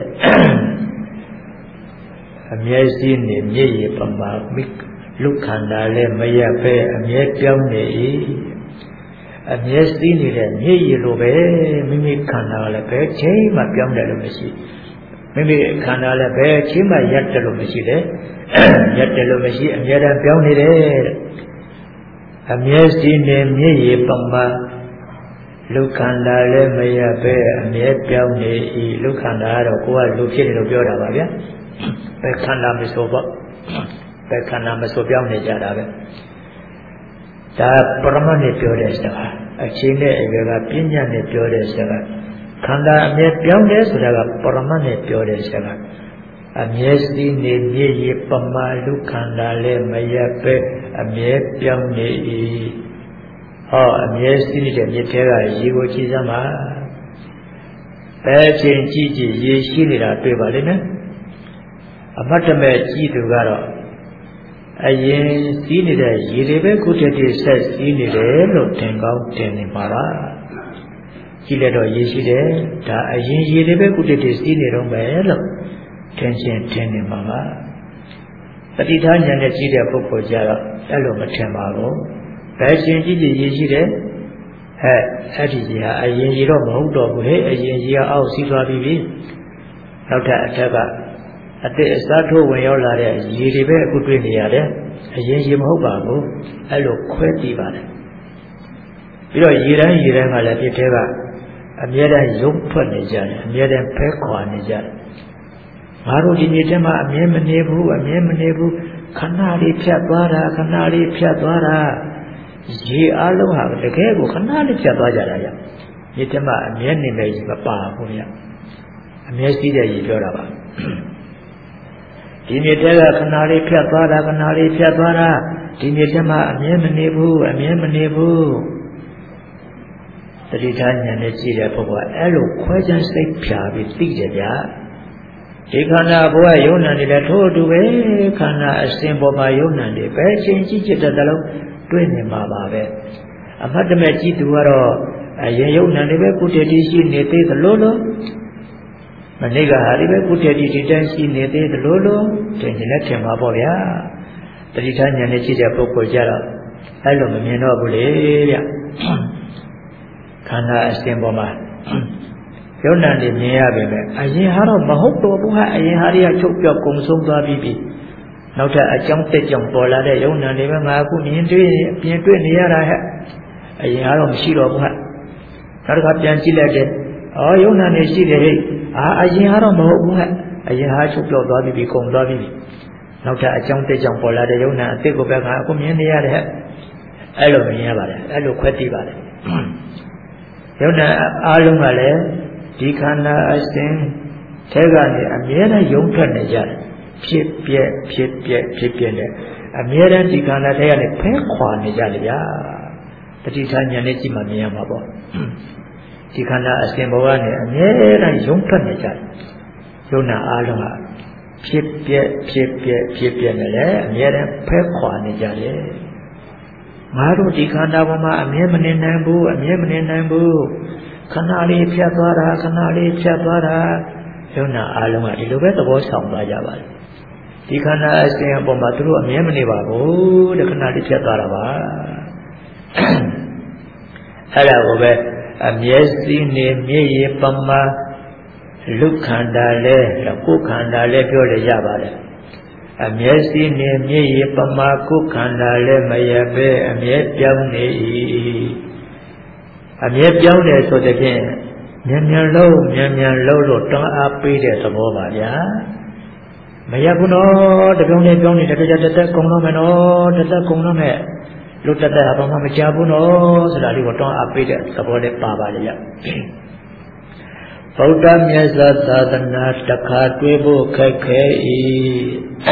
Speaker 1: အမျက်စီးနေမြေရပမာမိလူခန္ဓာလည်းမရက်ပဲအမြဲပြောင်းနေ၏အမြဲစီးနေတဲ့မြေရလိုပဲမိမိခန္ဓာကလည်းပဲချိန်မှပြောင်းတယ်လို့မရှိမိမိခန္ဓာလည်းပဲချိန်မှရက်တယ်လို့မရှိတယ်ရက်တယ်လို့မရှိအမြဲတမ်းပြောင်းနေတယ်အမြဲစီးနေမြေရပမာလူခန္ဓာလည်းမရက်ပဲအမြဲပြောင်းနေ၏လူခန္ဓာကတော့ကိုယ်ကလူဖြစ်တယ်လို့ပြောတာပါဗျာပဲခန္ဓာမဆိုပေါ့ပဲခန္ဓာမဆိုပြောင်းနေကြတာပဲဒါပရမတ်နဲ့ပြောတဲ့စကားအချင်းနဲ့အရွယ်ကပညာနဲ့ပြောတဲ့စကားခန္ဓာအမြဲပြောင်းတယ်ဆိုတာကပရမတ်နဲ့ပြောတဲ့စကားအမြဲစီးနေမြေရပမာလူခန္ဓာလည်းမရက်ပဲအမြဲပြောင်းနေ၏ဟောအမြဲစီးနေတဲ့မြေထဲကရေကိုကြည့်စမ်းပါပဲချင်းကြည့်ကြည့်ရေရှိနေတာတွေ့ပါလိမ့်မယ်အမတ်တမဲ့ကြည့်သူကတော့အရင်စီးနေတဲ့ရေတွေပဲခုတည်းတည်းဆက်စီးနေတယ်လို့ထင်ကောင်းထင်နေပါလားကြည့်လိုက်တော့ရေရှိတယ်ဒါအရင်ရေတွေပဲခုတည်းတည်းစီးနေတော့မယ်လို့ထင်ချင်းထင်နေမှာပါတတိထားဉာဏ်နဲ့ကြည့်တဲ့ပုဂ္ဂိုလ်ကြတော့အဲ့လိုမထင်ပါဘူးဘယ်ချင်းကြည့်ကြည့်ရေရှိတယ်ဟဲ့အဲ့ဒီကြီးဟာအရင်ရေတော့မဟုတ်တော့ဘူးဟဲ့အရင်ရေကအောက်စီးသွားပြီးပြီနောက်ထပ်အထက်ကအတိအစားထိုးဝင်ရောက်လာတဲ့ရေတွေပဲအခုတွေ့နေရတယ်အရင်ရေမဟုတ်ပါဘူးအဲ့လိုခွဲကြည့်ပါတယ်ပြီးတော့ရေတိုင်းရေတိုင်းကလည်းပြစ်သေးကအမြဲတမ်းရုပ်ထွက်နေကြတယ်အမြဲတမ်းဖဲခွာနေကြတယ်ငါတို့ဒီနေ့တည်းမှာအမြဲမနေဘူးအမြဲမနေဘူးခဏလေးဖြတ်သွားတာခဏလေးဖြတ်သွားတာရေအလုံးဟာတကယ်ကိုခဏလေးဖြတ်သွားကြတာရဒီတည်းမှာအမြဲနေမယ်ကြီးမပါဘူးညအမြဲစီးတဲ့ရေပြောတာပါဒီနေ့တည်းကခဏလေးဖြတ်သွားတာခဏလေးဖြတ်သွားတာဒီနေ့တည်းမှာအမြဲမနေဘူးအမြဲမနေဘူးတတိထားဉာဏ်နဲ့ကြည့်တဲ့ပုဂ္ဂိုလ်ကအဲ့လိုခွဲခြားစိတ်ဖြာပြီးသိတယ်ဗျာဒီခန္ဓာဘဝယုံနာနေတယ်ထို့အတူပဲခန္ဓာအစဉ်ပေါ်မှာယုံနာနေပဲချင်းကြည့်จิตတဲ့လုံးတွေ့နေမှာပါပဲအမှတ်တမဲ့ကြည့်သူကတော့အရင်ယုံနာနေပဲကုတ္တတိရှိနေသေးသလိုလိုမနေ့ကဟာဒီပဲကုတ္တတိဒီတိုင်းရှိနေသေးသလိုလိုထင်တယ်လည်းထင်ပါပေါ့ဗျာတတိထားဉာဏ်နဲ့ကြည့်တဲ့ပုဂ္ဂိုလ်ကြတော့အဲ့လိုမမြင်တော့ဘူးလေဗျခန္ဓာအစဉ်ပေါ်မှာယုံနာနေမြင်ရပေမဲ့အရင်ဟာတော့မဟုတ်တော့ဘူးဟာအရင်ဟာတွေကချုပ်ပြောက်ကုံဆုံးသွားပြီးပြီနောက်ထပ်အကြောင်းတက်ကြောင့်ပေါ်လာတဲ့ယုံနာတွေပဲငါအခုမြင်တွေ့ပြင်တွေ့နေရတာဟဲ့အရင်ကတော့မရှိတော့ဘူးဟာနောက်တစ်ခါပြန်ကြည့်လိုက်တယ်အော်ယုံနာနေရှိတယ်ဟဲ့အာအရင်ကတော့မဟုတ်ဘူးဟာအရင်ဟာချုပ်ပြော့သွားပြီကုန်သွားပြီနောက်ထပ်အကြောင်းတစ်ကြောင်းပေါ်လာတဲ့ယုံနာအစ်စ်ကိုပဲကအခုမြင်နေရတယ်ဟဲ့အဲ့လိုမြင်ရပါတယ်အဲ့လိုခွဲသိပါတယ်ယုံနာအားလုံးကလည်းဒီခန္ဓာအစဉ်ထဲကနေအမြဲတမ်းယုံထွက်နေကြတယ်ဖြစ်ပြက်ဖြစ်ပြက်ဖြစ်ပြက်နဲ့အမြဲတမ်းဒီခန္ဓာထဲကနေဖဲခွာနေကြတယ်ဗျာတတိထာဉာဏ်နဲ့ကြည့်မှမြင်ရမှာပေါ့ဒီခန္ဓာအစဉ်ဘဝနဲ့အမြဲတမ်းယုံထွက်နေကြတယ်ယုံနာအားလုံးကဖြစ်ပြက်ဖြစ်ပြက်ဖြစ်ပြက်နဲ့လည်းအမြဲတမ်းဖဲခွာနေကြတယ်ငါတို့ဒီခန္ဓာပေါ်မှာအမြဲမနေနိုင်ဘူးအမြဲမနေနိုင်ဘူးခဏလေးဖြတ်သွားတာခဏလေးဖြတ်သွားတာယုံနာအားလုံးကဒီလိုပဲသဘောဆောင်သွားကြပါတယ်ဒီခန္ဓာအစဉ်အပေါ်မှာသူတို့အမြဲမနေပါဘူးတခဏလေးဖြတ်သွားတာပါအဲ့ဒါကိုပဲအမျက်စိနေမျက်ရည်ပမာလူခန္ဓာလဲကိုယ်ခန္ဓာလဲပြောရရပါတယ်အမျက်စိနေမျက်ရည်ပမာကိုယ်ခန္ဓာလဲမရပဲအမျက်ပြောင်းနေ၏အမျက်ပြောင်းတယ်ဆိုတဲ့ဖြင့်မြန်မြန်လုံးမြန်မြန်လုံးလို့တောင်းအားပေးတဲ့သဘောပါဗျာမရဘူးနော်တပြောင်းနေပြောင်းနေတကြတသက်ကုံတော့မယ်နော်တသက်ကုံတော့မယ်လူတသက်ဘာမှမကြဘူးနော်ဆိုတာလေးကိုတောင်းအားပေးတဲ့သဘောလေးပါပါလေဗျဗုဒ္ဓမြတ်စွာသာသနာတခါတွေ့ဖို့ခက်ခဲ၏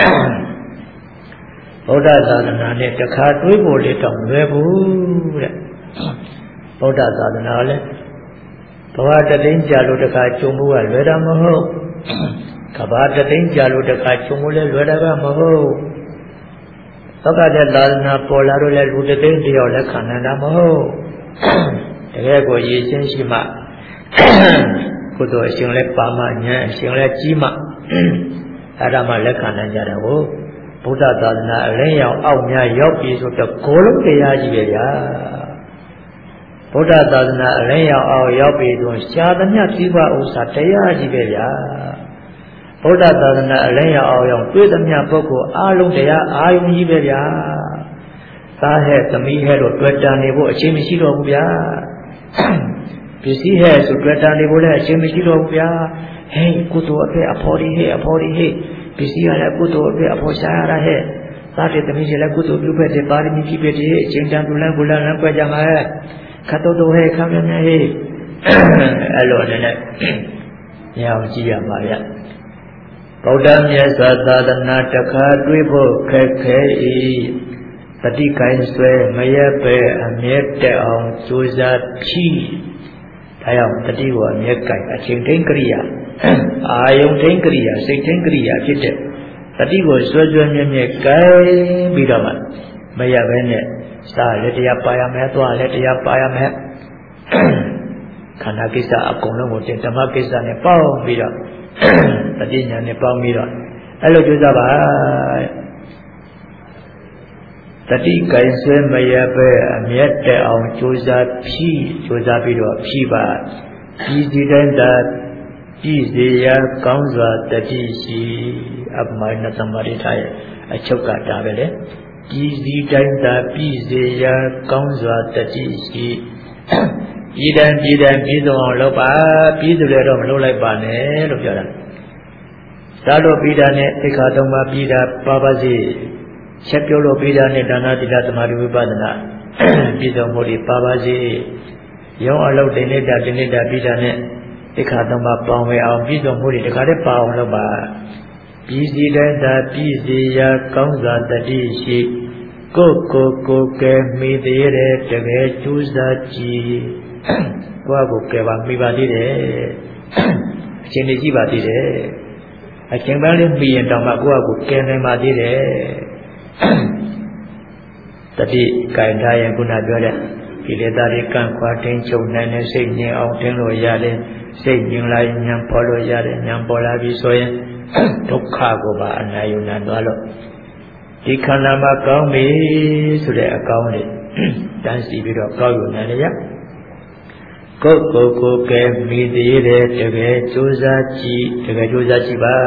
Speaker 1: ဗုဒ္ဓသာသနာနဲ့တခါတွေ့ဖို့လေးတော့လွယ်ဘူးတဲ့ဗုဒ္ဓသာသနာလည်းဘဝတသိန်းကြာလို့တခါကျုံမှုကလွယ်တာမဟုတ်ကဘာတသိန်းကြာလို့တခါကျုံမှုလည်းလွယ်တာကမဟုတ်သောကတဲ့သာသနာပေါ်လာတော့လည်းလူတသိန်းတယောက်လည်းခံနိုင်တာမဟုတ်တကယ်ကိုရည်ချင်းရှိမှကုသိုလ်အရှင်လည်းပါမှဉာဏ်အရှင်လည်းကြီးမှအဲ့ဒါမှလက်ခံနိုင်ကြတယ်ဟုတ်ဗုဒ္ဓသာသနာအလင်းရောင်အောက်များရောက်ပြီဆိုတော့ကိုယ်လုံးတရားကြီးပဲဗျာဗုဒ္ဓသာသနာအလင်းရောင်အောက်ရောက်ပြီဆိုရှားသမျှပြပါဥစ္စာတရားကြီးပဲဗျာဗုဒ္ဓသာသနာအလင်းရောင်အောက်ရောက်တွေ့သမျှပုဂ္ဂိုလ်အားလုံးတရားအာယုံကြီးပဲဗျာသားဟဲ့သမီးဟဲ့လို့တွေ့တာနေဖို့အချိန်မရှိတော့ဘူးဗျာပစ္စည်းဟဲ့ဆိုတွေ့တာနေဖို့လည်းအချိန်မရှိတော့ဘူးဗျာဟဲ့ကုသိုလ်အဖေအဖော်ဒီဟဲ့အဖော်ဒီဟဲ့ပစ္စည်းရလည်းကုသိုလ်အဖေအဖော်ရှားရတာဟဲ့သားတဲ့သမီးလည်းကုသိုလ်ပြုဖက်တဲ့ပါရမီကြီးပဲတည်းအချိန်တန်တူလန်းကိုလန်းလန်းကြွကြမှာခတ်တော့တော့ဟဲ့ခံရမယ်ဟဲ့အဲ့လိုနဲ့ညောင်ကြည့်ရမှာဗျဗုဒ္ဓမြတ်စွာသာသနာတခါတွေ့ဖို့ခက်ခဲ၏တတိကိုင်းဆွဲမရက်ပဲအမြဲတက်အောင်ကြိုးစားဖြီးဒါကြောင့်တတိကိုအမြဲကိုင်းအချိန်ထိန်ကရိယာအာယုံထိန်ကရိယာစိတ်ထိန်ကရိယာဖြစ်တဲ့တတိကိုဆွဲဆွဲမြဲမြဲကိုင်းပြီးတော့မှမရက်ပဲနဲ့စားလည်းတရားပါရမယ်သွားလည်းတရားပါရမယ်ခန္ဓာကိစ္စအကုန်လုံးကိုတင်ဓမ္မကိစ္စနဲ့ပေါင်းပြီးတော့တတိညာနဲ့ပေါင်းပြီးတော့အဲ့လိုကြိုးစားပါတတိကိုင်ဆွဲမရပဲအမျက်တက်အောင်ကြိုးစားဖြီးကြိုးစားပြီးတော့ဖြီးပါဒီဒီတိုင်းသာပြည်စေရာကောင်းစွာတတိရှိအပမနသမရိထာရဲ့အချုပ်ကဒါပဲလေဒီဒီတိုင်းသာပြည်စေရာကောင်းစွာတတိရှိပြည်တန်ပြည်တန်ပြည်စုံအောင်လုပ်ပါပြည်သူတွေတော့မလုပ်လိုက်ပါနဲ့လို့ပြောတာသာလို့ပြည်တာနဲ့သိက္ခာသုံးပါးပြည်တာပါပါစေချက်ပြောလို့ပြည်တာနဲ့ဒါနသီလသမာဓိဝိပဿနာပြည်စုံမှုတွေပါပါစေရောအလုပ်တိနေတာတိနေတာပြည်တာနဲ့သိက္ခာသုံးပါးပေါင်းဝဲအောင်ပြည်စုံမှုတွေတခါတည်းပါအောင်လုပ်ပါပြည်စီတိုင်းသာပြည်စီရာကောင်းစွာတတိရှိကိုကိုကိုကဲမိသေးတယ်တကယ်ကျူးစားကြည့်ကိုယ့်ကိုကဲပါမိပါသေးတယ်အချိန်ကြီးရှိပါသေးတယ်အချိန်ပန်းလေးပြီးရင်တောင်မှကိုယ့်ကိုကဲနိုင်ပါသေးတယ်တတိကင်ထားရင်ခုနပြောတဲ့ကိလေသာတွေကန့်ခွာတင်းချုပ်နိုင်တဲ့စိတ်ငြိမ်အောင်တင်းလို့ရတယ်စိတ်ငြိမ်လာရင်ဉာဏ်ပေါ်လို့ရတယ်ဉာဏ်ပေါ်လာပြီဆိုရင်ဒုက္ခကိုပါအနာယုံနိုင်သွားလို့ဒီခန္ဓာမှာကောင်းပြီဆိုတဲ့အကောင်းလေးတန်းစီပြီးတော့ကောက်ယူနိုင်လေရကိုယ်ကိုယ်ကိုယ်ကဲမိသေးတယ်တကယ်ကြိုးစားကြည့်တကယ်ကြိုးစားကြည့်ပါ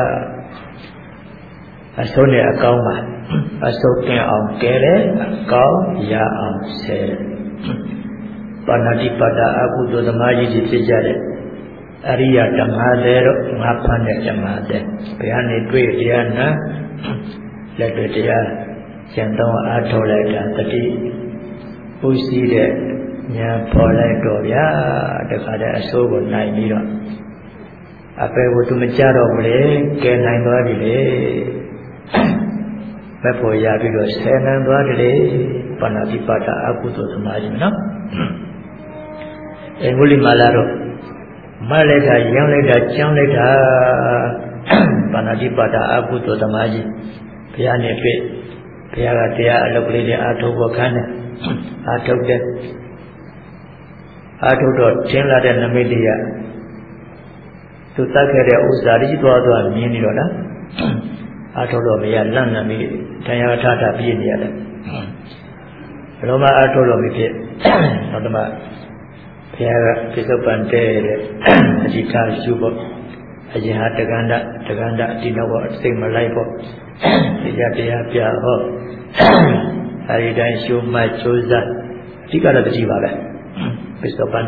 Speaker 1: အဆုံးနဲ့အကောင်းပါအဆုံးကင်းအောင်ကဲတယ်အကောင်းရအောင်ဆဲပါဏာတိပါဒအကုသိုလ်သမားကြီးတွေဖြစ်ကြတဲ့အရိယဓမ္မတွေတော့ငါဖန်တဲ့ဓမ္မတွေဘုရားနေတွေ့တရားနာလက်တွေ့တရားကျင့်သုံးအားထုတ်လိုက်တာတတိဥရှိတဲ့ညာပေါ်လိုက်တော့ဗျာတခါတည်းအဆိုးကိုနိုင်ပြီးတော့အပေကိုသူမကြတော့ဘူးလေကဲနိုင်သွားပြီလေမဖို့ရပြီးတော့ဆယ်နိုင်သွားတယ်လေပါဏာတိပါဒအကုသိုလ်သမားကြီးနော်အင်္ဂုလိမာလာတော့မလိုက်တာရောင်းလိုက်တာကြောင်းလိုက်တာပါဏာတိပါဒအကုသိုလ်သမားကြီးဘုရားနဲ့တွေ့ဘုရားကတရားအလုပ်ကလေးတွေအားထုတ်ဖို့ခန်းတယ်အားထုတ်တယ်အားထုတ်တော့ထင်လာတဲ့နမိတ်တွေကသူတတ်ခဲ့တဲ့ဥစ္စာကြီးသွားသွားမြင်နေတော့လားအားထုတ်တော့မရလန့်လန့်ပြီးတရားထထပြည့်နေရတယ်ဘယ်လိုမှအားထုတ်လို့မဖြစ်နောက်တော့မှဘုရားကပြစ္ဆုတ်ပန်တဲ့တဲ့အဓိကယူဖို့အရင်ဟာတက္ကန္တတက္ကန္တအတိနောက်တော့စိတ်မလိုက်ဖို့တရားတရားပြဟောအဲဒီတိုင်းရှုမှတ်ကြိုးစားအဓိကတော့တတိပါပဲပြစ္ဆုတ်ပန်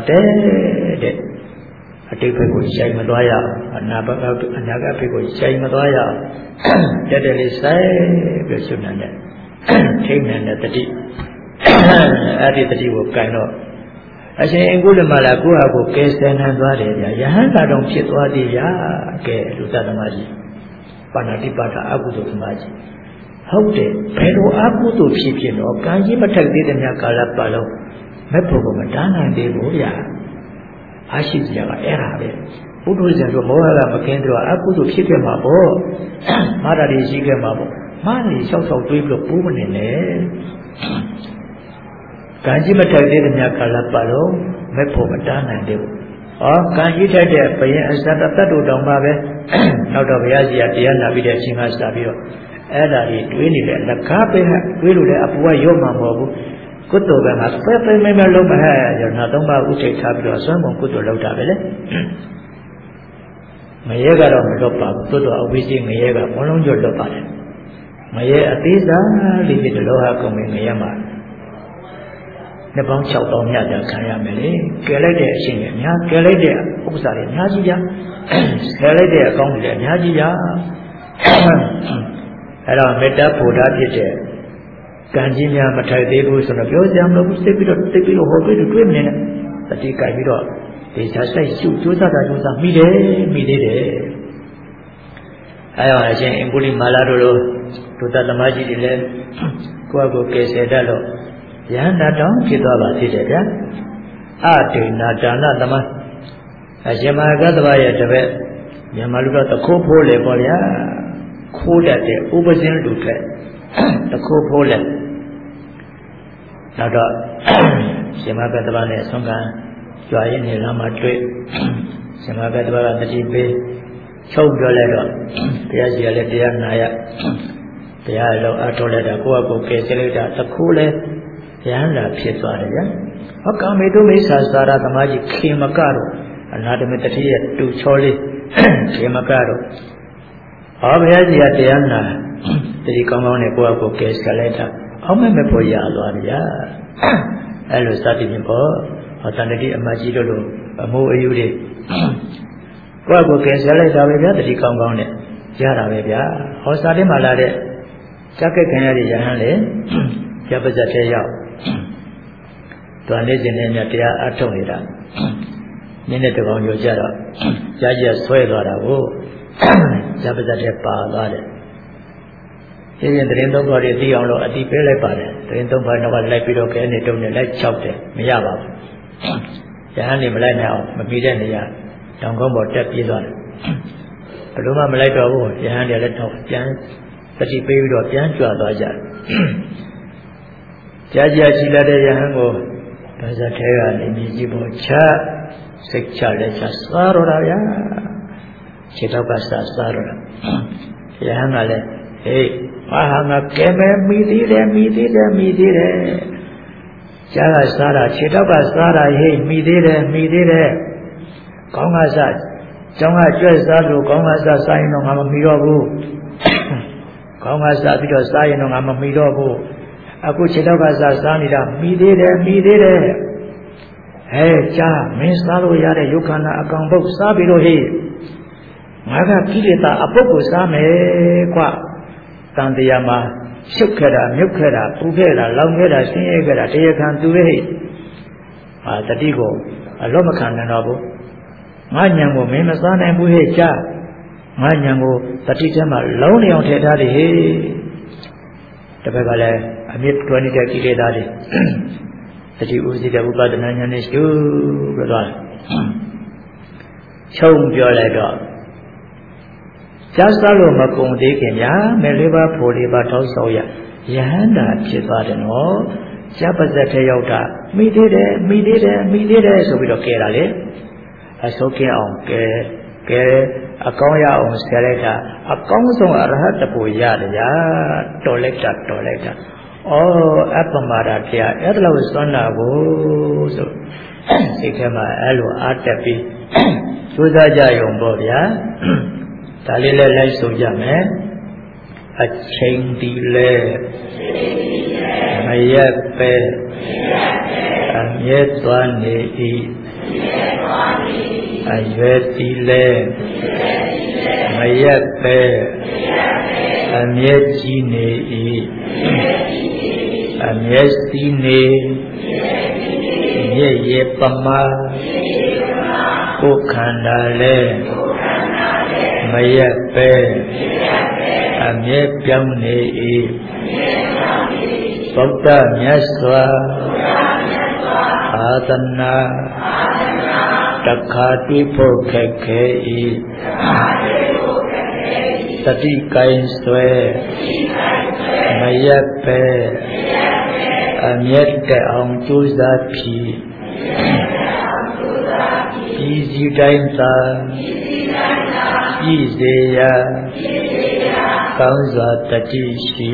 Speaker 1: တဲ့အတိတ်ဘက်ကိုရှိုင်မသွားရအောင်အနာဘကအနာဂတ်ဘက်ကိုရှိုင်မသွားရအောင်တက်တယ်လေးဆိုင်ပြီးရှုနေတယ်ထိန်းနေတဲ့တတိအဲ့ဒီတတိကိုကင်တော့အရှင်အင်္ဂုလိမာလာကိုယ့်ဟာကိုကဲဆယ်နှံသွားတယ်ဗျာယဟန်သာတော်ဖြစ်သွားသေးဗျာကဲလူသသမားကြီးပါဏာတိပါဒအကုသိုလ်သမားကြီးဟုတ်တယ်ဘယ်လိုအကုသိုလ်ဖြစ်ဖြစ်တော့ကံကြီးမထိုက်သေးတဲ့များကာလပတ်လုံးမဲ့ဖို့ကမတားနိုင်သေးဘူးဗျာအားရှိစရာကအဲ့ဒါပဲဘုဒ္ဓဇင်တို့မောဟကမကင်းတော့အကုသိုလ်ဖြစ်ခဲ့မှာပေါ့မာတာတွေရှိခဲ့မှာပေါ့မာတွေလျှောက်လျှောက်တွေးပြီးတော့ပိုးမနေနဲ့ကံကြီးမထိုက်သေးတဲ့များကာလပတ်လုံးမဲ့ဖို့မတားနိုင်သေးဘူး။ဩကံကြီးထိုက်တဲ့ဘယင်အစတတတ်တို့တောင်မှပဲနောက်တော့ဘုရားကြီးကတရားနာပြီးတဲ့အချိန်ကစပြီးတော့အဲ့ဒါကြီးတွေးနေတဲ့လက်ကားပဲတွေးလို့လည်းအပူကရော့မှာမဟုတ်ဘူး။ကုသိုလ်ကငါပဲပဲမဲမဲလုံးမဟဲ့ရနာသုံးပါးဥထိတ်ထားပြီးတော့ဆွမ်းကုန်ကုသိုလ်လုပ်တာပဲလေ။မရဲကတော့မလွတ်ပါဘူး။သို့တော့အဝိဇ္ဇငရဲကဘလုံးကျွတ်လွတ်ပါတယ်။မရဲအသေးစားလေးပြီးတော့လောဟကုန်ငရဲမှာနှစ်ပေါင်း၆ပေါင်းမြတ်တာခံရမယ်လေကဲလိုက်တဲ့အရှင်ကြီးအများကဲလိုက်တဲ့ဥစ္စာတွေအများကြီးကြာကဲလိုက်တဲ့အကောင်းတွေအများကြီးကြာအဲ့တော့မေတ္တာဖို့တာဖြစ်တဲ့ကံကြီးများမထိုက်သေးဘူးဆိုတော့ပြောကြမလို့စိတ်ပြီးတော့တိတ်ပြီးတော့ဟောပြီးတော့တွေးမနေနဲ့တတိကြိုက်ပြီးတော့ဒီစားဆိုင်ရှုကြိုးစားတာကြိုးစားမိတယ်မိသေးတယ်အဲ့တော့အရှင်အင်္ဂုလိမာလာတို့လိုဒုတသမားကြီးတွေလည်းကိုယ့်အကိုကယ်ဆယ်တတ်လို့ယန္တာတောင်းဖြစ်သွားပါသေးတယ်ဗျာအဒိနာဒါနသမအရှင်မဟာကတ္တဗရဲ့တပည့်မြန်မာလူတော့တခိုးဖိုးလေပေါ့ဗျာခိုးတတ်တဲ့ဥပဇင်းလူထက်တခိုးဖိုးလေနောက်တော့ရှင်မဟာကတ္တဗနဲ့ဆွမ်းခံကြွားရင်းနေလာမှတွေ့ရှင်မဟာကတ္တဗကတတိပေးချုပ်ပြောလိုက်တော့တရားစီရလည်းတရားနာရတရားအလုံးအထုတ်လိုက်တာကိုယ့်အကိုကယ်ဆယ်လိုက်တာတခိုးလဲယဟန္တာဖြစ်သွားတယ်ဗျာဟောကာမေတုမိစ္ဆာစာရသမားကြီးခေမကတော့အနာတမေတတိယတူချောလေးခေမကတော့ဟောဘုရားကြီးကတရားနာတတိကောင်းကောင်းနဲ့ကိုယ့်အကိုကယ်ဆယ်လိုက်တာအောက်မဲ့မဲ့ဖို့ရသွားတယ်ဗျာအဲ့လိုစသည်ဖြင့်ပေါ့ဟောတန်တတိအမကြီးတို့လိုအမိုးအယူတွေကိုယ့်အကိုကယ်ဆယ်လိုက်တာပဲဗျာတတိကောင်းကောင်းနဲ့ရတာပဲဗျာဟောစာထဲမှာလာတဲ့စက္ကခင်ရတဲ့ယဟန်လေကျပ်ပါဇက်ထဲရောက်တွန်နေစဉ်နဲ့မြတ်တရားအထုတ်နေတာနင်းတဲ့တကောင်ရောကြတော့ကြားကြဆွဲသွားတာကိုကျပ်ပါဇက်ထဲပါသွားတယ်ဒီရင်တရင်သုံးပါးတွေသိအောင်လို့အတိပေးလိုက်ပါတယ်တရင်သုံးပါးတော့လိုက်ပြီးတော့ကဲနေတုံးနဲ့လိုက်၆တယ်မရပါဘူးယဟန်နေမလိုက်နိုင်အောင်မပြီးတဲ့နေရာတောင်ကုန်းပေါ်တက်ပြေးသွားတယ်ဘယ်လိုမှမလိုက်တော့ဘူးယဟန်တွေလည်းတော့ပြန်တတိပေးပြီးတော့ပြန်ကြွသွားကြတယ်ကြာကြာရှိလာတဲ့ယဟန်ကိုဘာသာထဲကနေမြည်ကြည့်ဖို့ချစိတ်ချလက်ချစားတော့တာဗျာခြေတော့ကစားစားတော့တာယဟန်ကလည်းဟေးဘာဟာငါကဲမဲမိသေးတယ်မိသေးတယ်မိသေးတယ်ကြာကစားတာခြေတော့ကစားတာဟေးမိသေးတယ်မိသေးတယ်ကောင်းကစားကျောင်းကကျွဲ့စားလို့ကောင်းကစားစားရင်တော့ငါမမီတော့ဘူးကောင်းကစားပြီးတော့စားရင်တော့ငါမမီတော့ဘူးအခုခြေတော့ကစားစားနေတာမိသေးတယ်မိသေးတယ်哎，家没杀路亚的有可能阿刚不杀比罗嘿，我个基里达阿不不杀没挂，当地呀嘛，修开了、扭开了、补开了、浪开了、新开了，这些看都嘿，啊，这地个啊，老么看得到不？我娘我没么杀呢不嘿家，我娘我这地天嘛老娘贴他的嘿，这边个嘞，阿弥陀尼的基里达的。တတိဥစီတဲ့ဥပဒနာဉာဏ်နဲ့ရှုပြီးတော့ချုံပြောလိုက်တော့ကြားစားလို့မကုန်သေးခင်ဗျာမဲလေးပါဖို့လေးပါထောက်ဆောင်ရယဟန္တာဖြစ်သွားတယ်နော်ကြားပါဇက်ထဲရောက်တာမိသေးတယ်မိသေးတယ်မိသေးတယ်ဆိုပြီးတော့ကဲတာလေအစိုးကင်းအောင်ကဲကဲအကောင်းရအောင်ဆဲလိုက်တာအကောင်းဆုံးအရဟတပူရတယ်ဗျာတော်လိုက်တာတော်လိုက်တာOh, apa marah dia? Adalah usana go. So, sekarang elu ada pi. Sudah jauh bor ya. Tali lelai sudah me. Aceng dile. Mayat pe. Amyat tuan ni. Ayat dile. Mayat pe. Amyat jini.အမျက်စီနေမြေရေပမာကိုခန္ဓာလဲမရက်ပဲအမျက်ပြောင်းနေ၏ဗုဒ္ဓမြတ်စွာအာသနာတခါတွေ့ဖို့ခက်ခဲ၏တတိကိုင်းဆွဲမရက်ပဲအမျက်တဲ့အောင်ကြိုးစားဖြစ်ပြည်စည်းတိုင်းသာပြည်စေရာကောင်းစွာတတိရှိ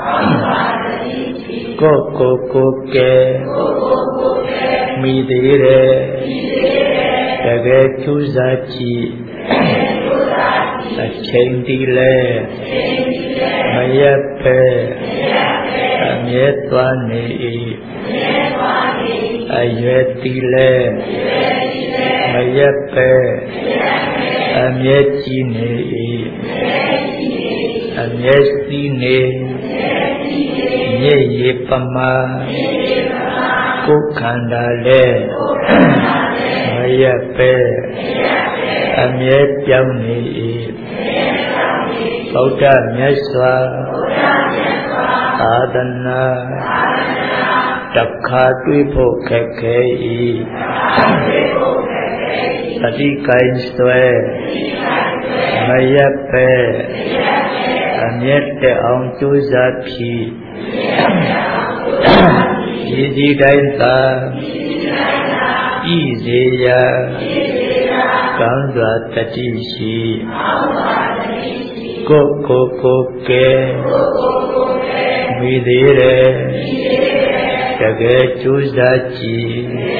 Speaker 1: ကိုကိုကိုကဲမိသေးတယ်တကယ်ကြိုးစားကြည့်အချိန်ဒီလဲမရက်ပဲအမြဲသွားနေ၏အရွယ်တီလဲမရက်ပဲအမြဲကြည်နေ၏အမြဲစီးနေမြေရေပမာကိုခန္ဓာလဲမရက်ပဲအမြဲပြောင်းနေ၏ဗုဒ္ဓမြတ်စွာသာသနာတခါတွေ့ဖို့ခက်ခဲ၏တတိကိုင်းဆွဲမရက်ပဲအမျက်တဲ့အောင်ကြိုးစားဖြစ်ရည်စည်းတိုင်းသာဤစေရာကောင်းစွာတတိရှိကိုကိုကိုကဲမိသေးတယ်တကယ်ကြိုးစားကြည့်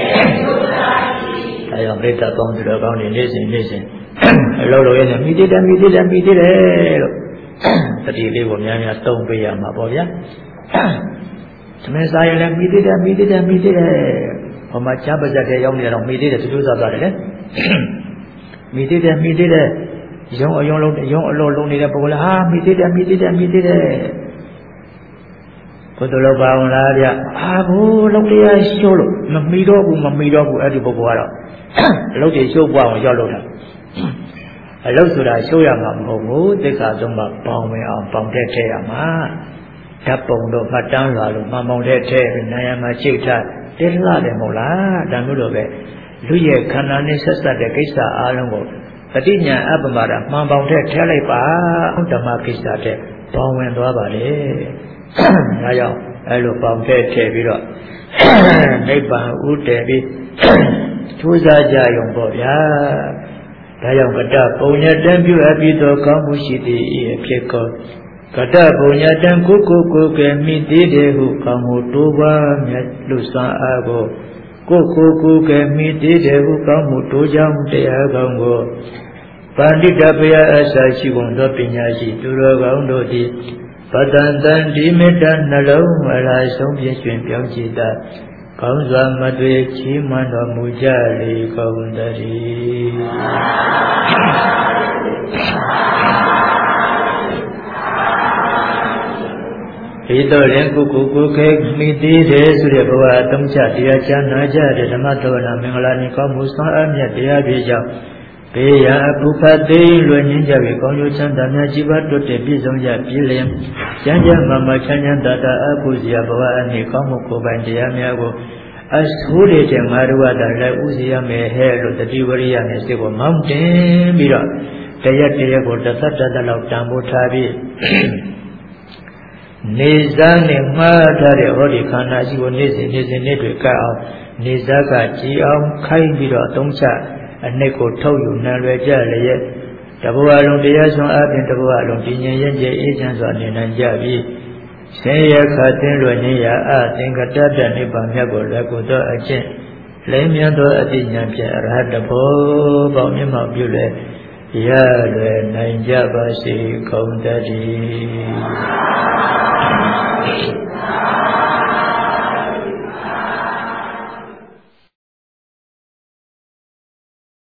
Speaker 1: အဲကြောင့်ပြိတ္တပေါင်းသူတော်ကောင်းတွေနေ့စဉ်နေ့စဉ်အလုပ်လုပ်ရနေမိသေးတယ်မိသေးတယ်မိသေးတယ်လို့တတိလေးကိုများများတုံးပေးရမှာပေါ့ဗျာသမင်းစားရင်လည်းမိသေးတယ်မိသေးတယ်မိသေးတယ်ဟောမှာချမ်းပါဇက်တဲ့ရောက်နေတော့မိသေးတယ်သူတို့စားသွားတယ်လေမိသေးတယ်မိသေးတယ်ရုံအယုံလုံးရုံအလုံးလုံးနေတဲ့ပုဂ္ဂိုလ်ဟာမိသေးတယ်မိသေးတယ်မိသေးတယ်ဘုဒ္ဓလောပါအောင်လားဗျအာဘိုးလုံးလေးရရှိုးလို့မမီတော့ဘူးမမီတော့ဘူးအဲ့ဒီပုဂ္ဂိုလ်ကတော့အလုပ်တွေရှိုးပွားအောင်ရောက်လို့တာအလုပ်ဆိုတာရှိုးရမှာမဟုတ်ဘူးသစ္စာသုံးပါးပေါင်းဝင်အောင်ပေါင်းတဲ့ထဲရမှာဓာတ်ပုံတော့မှတ်တမ်းလာလို့မှန်ပေါင်းတဲ့ထဲနိုင်ရမှာချိတ်ထားတင်းလာတယ်မဟုတ်လားဒါမျိုးတော့ပဲလူရဲ့ခန္ဓာနဲ့ဆက်ဆက်တဲ့ကိစ္စအားလုံးကိုပဋိညာအပ္ပမာဒမှန်ပေါင်းတဲ့ထဲလိုက်ပါဓမ္မကိစ္စတဲ့ပေါင်းဝင်သွားပါလေဒါကြောင့်အဲ့လိုပေါင်းတဲ့ထဲပြီးတော့နိဗ္ဗာန်ဥတည်ပြီးထူးစားကြရုံပေါ့ဗျာဒါကြောင့်ကတ္တပုံညတံပြုအပ်ပြီးသောကောင်းမှုရှိသည်အဖြစ်ကောကတ္တပုံညတံကိုကိုကိုကဲမိသေးတယ်ဟုကောင်းမှုတိုးပွားမြတ်လူစွမ်းအားကိုကိုကိုကိုကဲမိသေးတယ်ဟုကောင်းမှုတိုးကြောင်းတရားကောင်းကိုပန္တိတပယအစာရှိကုန်သောပညာရှိသူတော်ကောင်းတို့သည်ပတ္တန်တန်ဒီမေတ္တာနှလုံးအလားဆုံးပြည့်ရွှင်ပြောင်းကြည်သာကောင်းစွာမတွေ့ချီးမွမ်းတော်မူကြလေကုန်သတည်းဒီတော့ရင်ကုကုကုခဲမိတိတဲ့ဆိုတဲ့ဘဝအသုံးချတရားချမ်းနာကြတဲ့ဓမ္မသဝနာမင်္ဂလာနေကောင်းမှုဆွမ်းအားမြတ်တရားပြည့်ကြောင်းဘေးရန်အဖုဖတ်သိလွယ်ငင်းကြပြီးကောင်းကျိုးချမ်းသာများကြီးပါးတွတ်တဲ့ပြည့်စုံကြပြည့်လျင်ကျမ်းကျမ်းမာမာချမ်းချမ်းသာသာအကုစရာဘဝအနေကောင်းမှုကိုယ်ပိုင်တရားများကိုအဆိုးတဲ့ငါတို့ကလည်းဥစီရမယ်ဟဲ့လို့တတိဝရိယနဲ့စိတ်ကိုမောင်းတင်ပြီးတော့တရက်တရက်ကိုတသက်တသက်လောက်တန်ဖိုးထားပြီးနေစားနဲ့မှားထားတဲ့ဟောဒီခန္ဓာရှိကိုနေ့စဉ်နေ့စဉ်နေ့တွေကပ်အောင်နေစားကကြည်အောင်ခိုင်းပြီးတော့အသုံးချအနှစ်ကိုထုတ်ယူနံလွယ်ကြလျက်တဘဝလုံးတရားစွမ်းအပြင်တဘဝလုံးတည်ငြိမ်ရင်ကျအေးချမ်းစွာနေနိုင်ကြပြီးဆင်းရဲခတ်သိမ်းလွယ်နေရာအသင်္ကတတနိဗ္ဗာန်မြတ်ကိုလည်းကိုယ်တော်အကျင့်လိမ့်မြတ်သောအတိညာဖြင့်အရဟတဘောပေါင်းမြတ်မောပြုလေရလွယ်နိုင်ကြပါစေကုန်သတည်း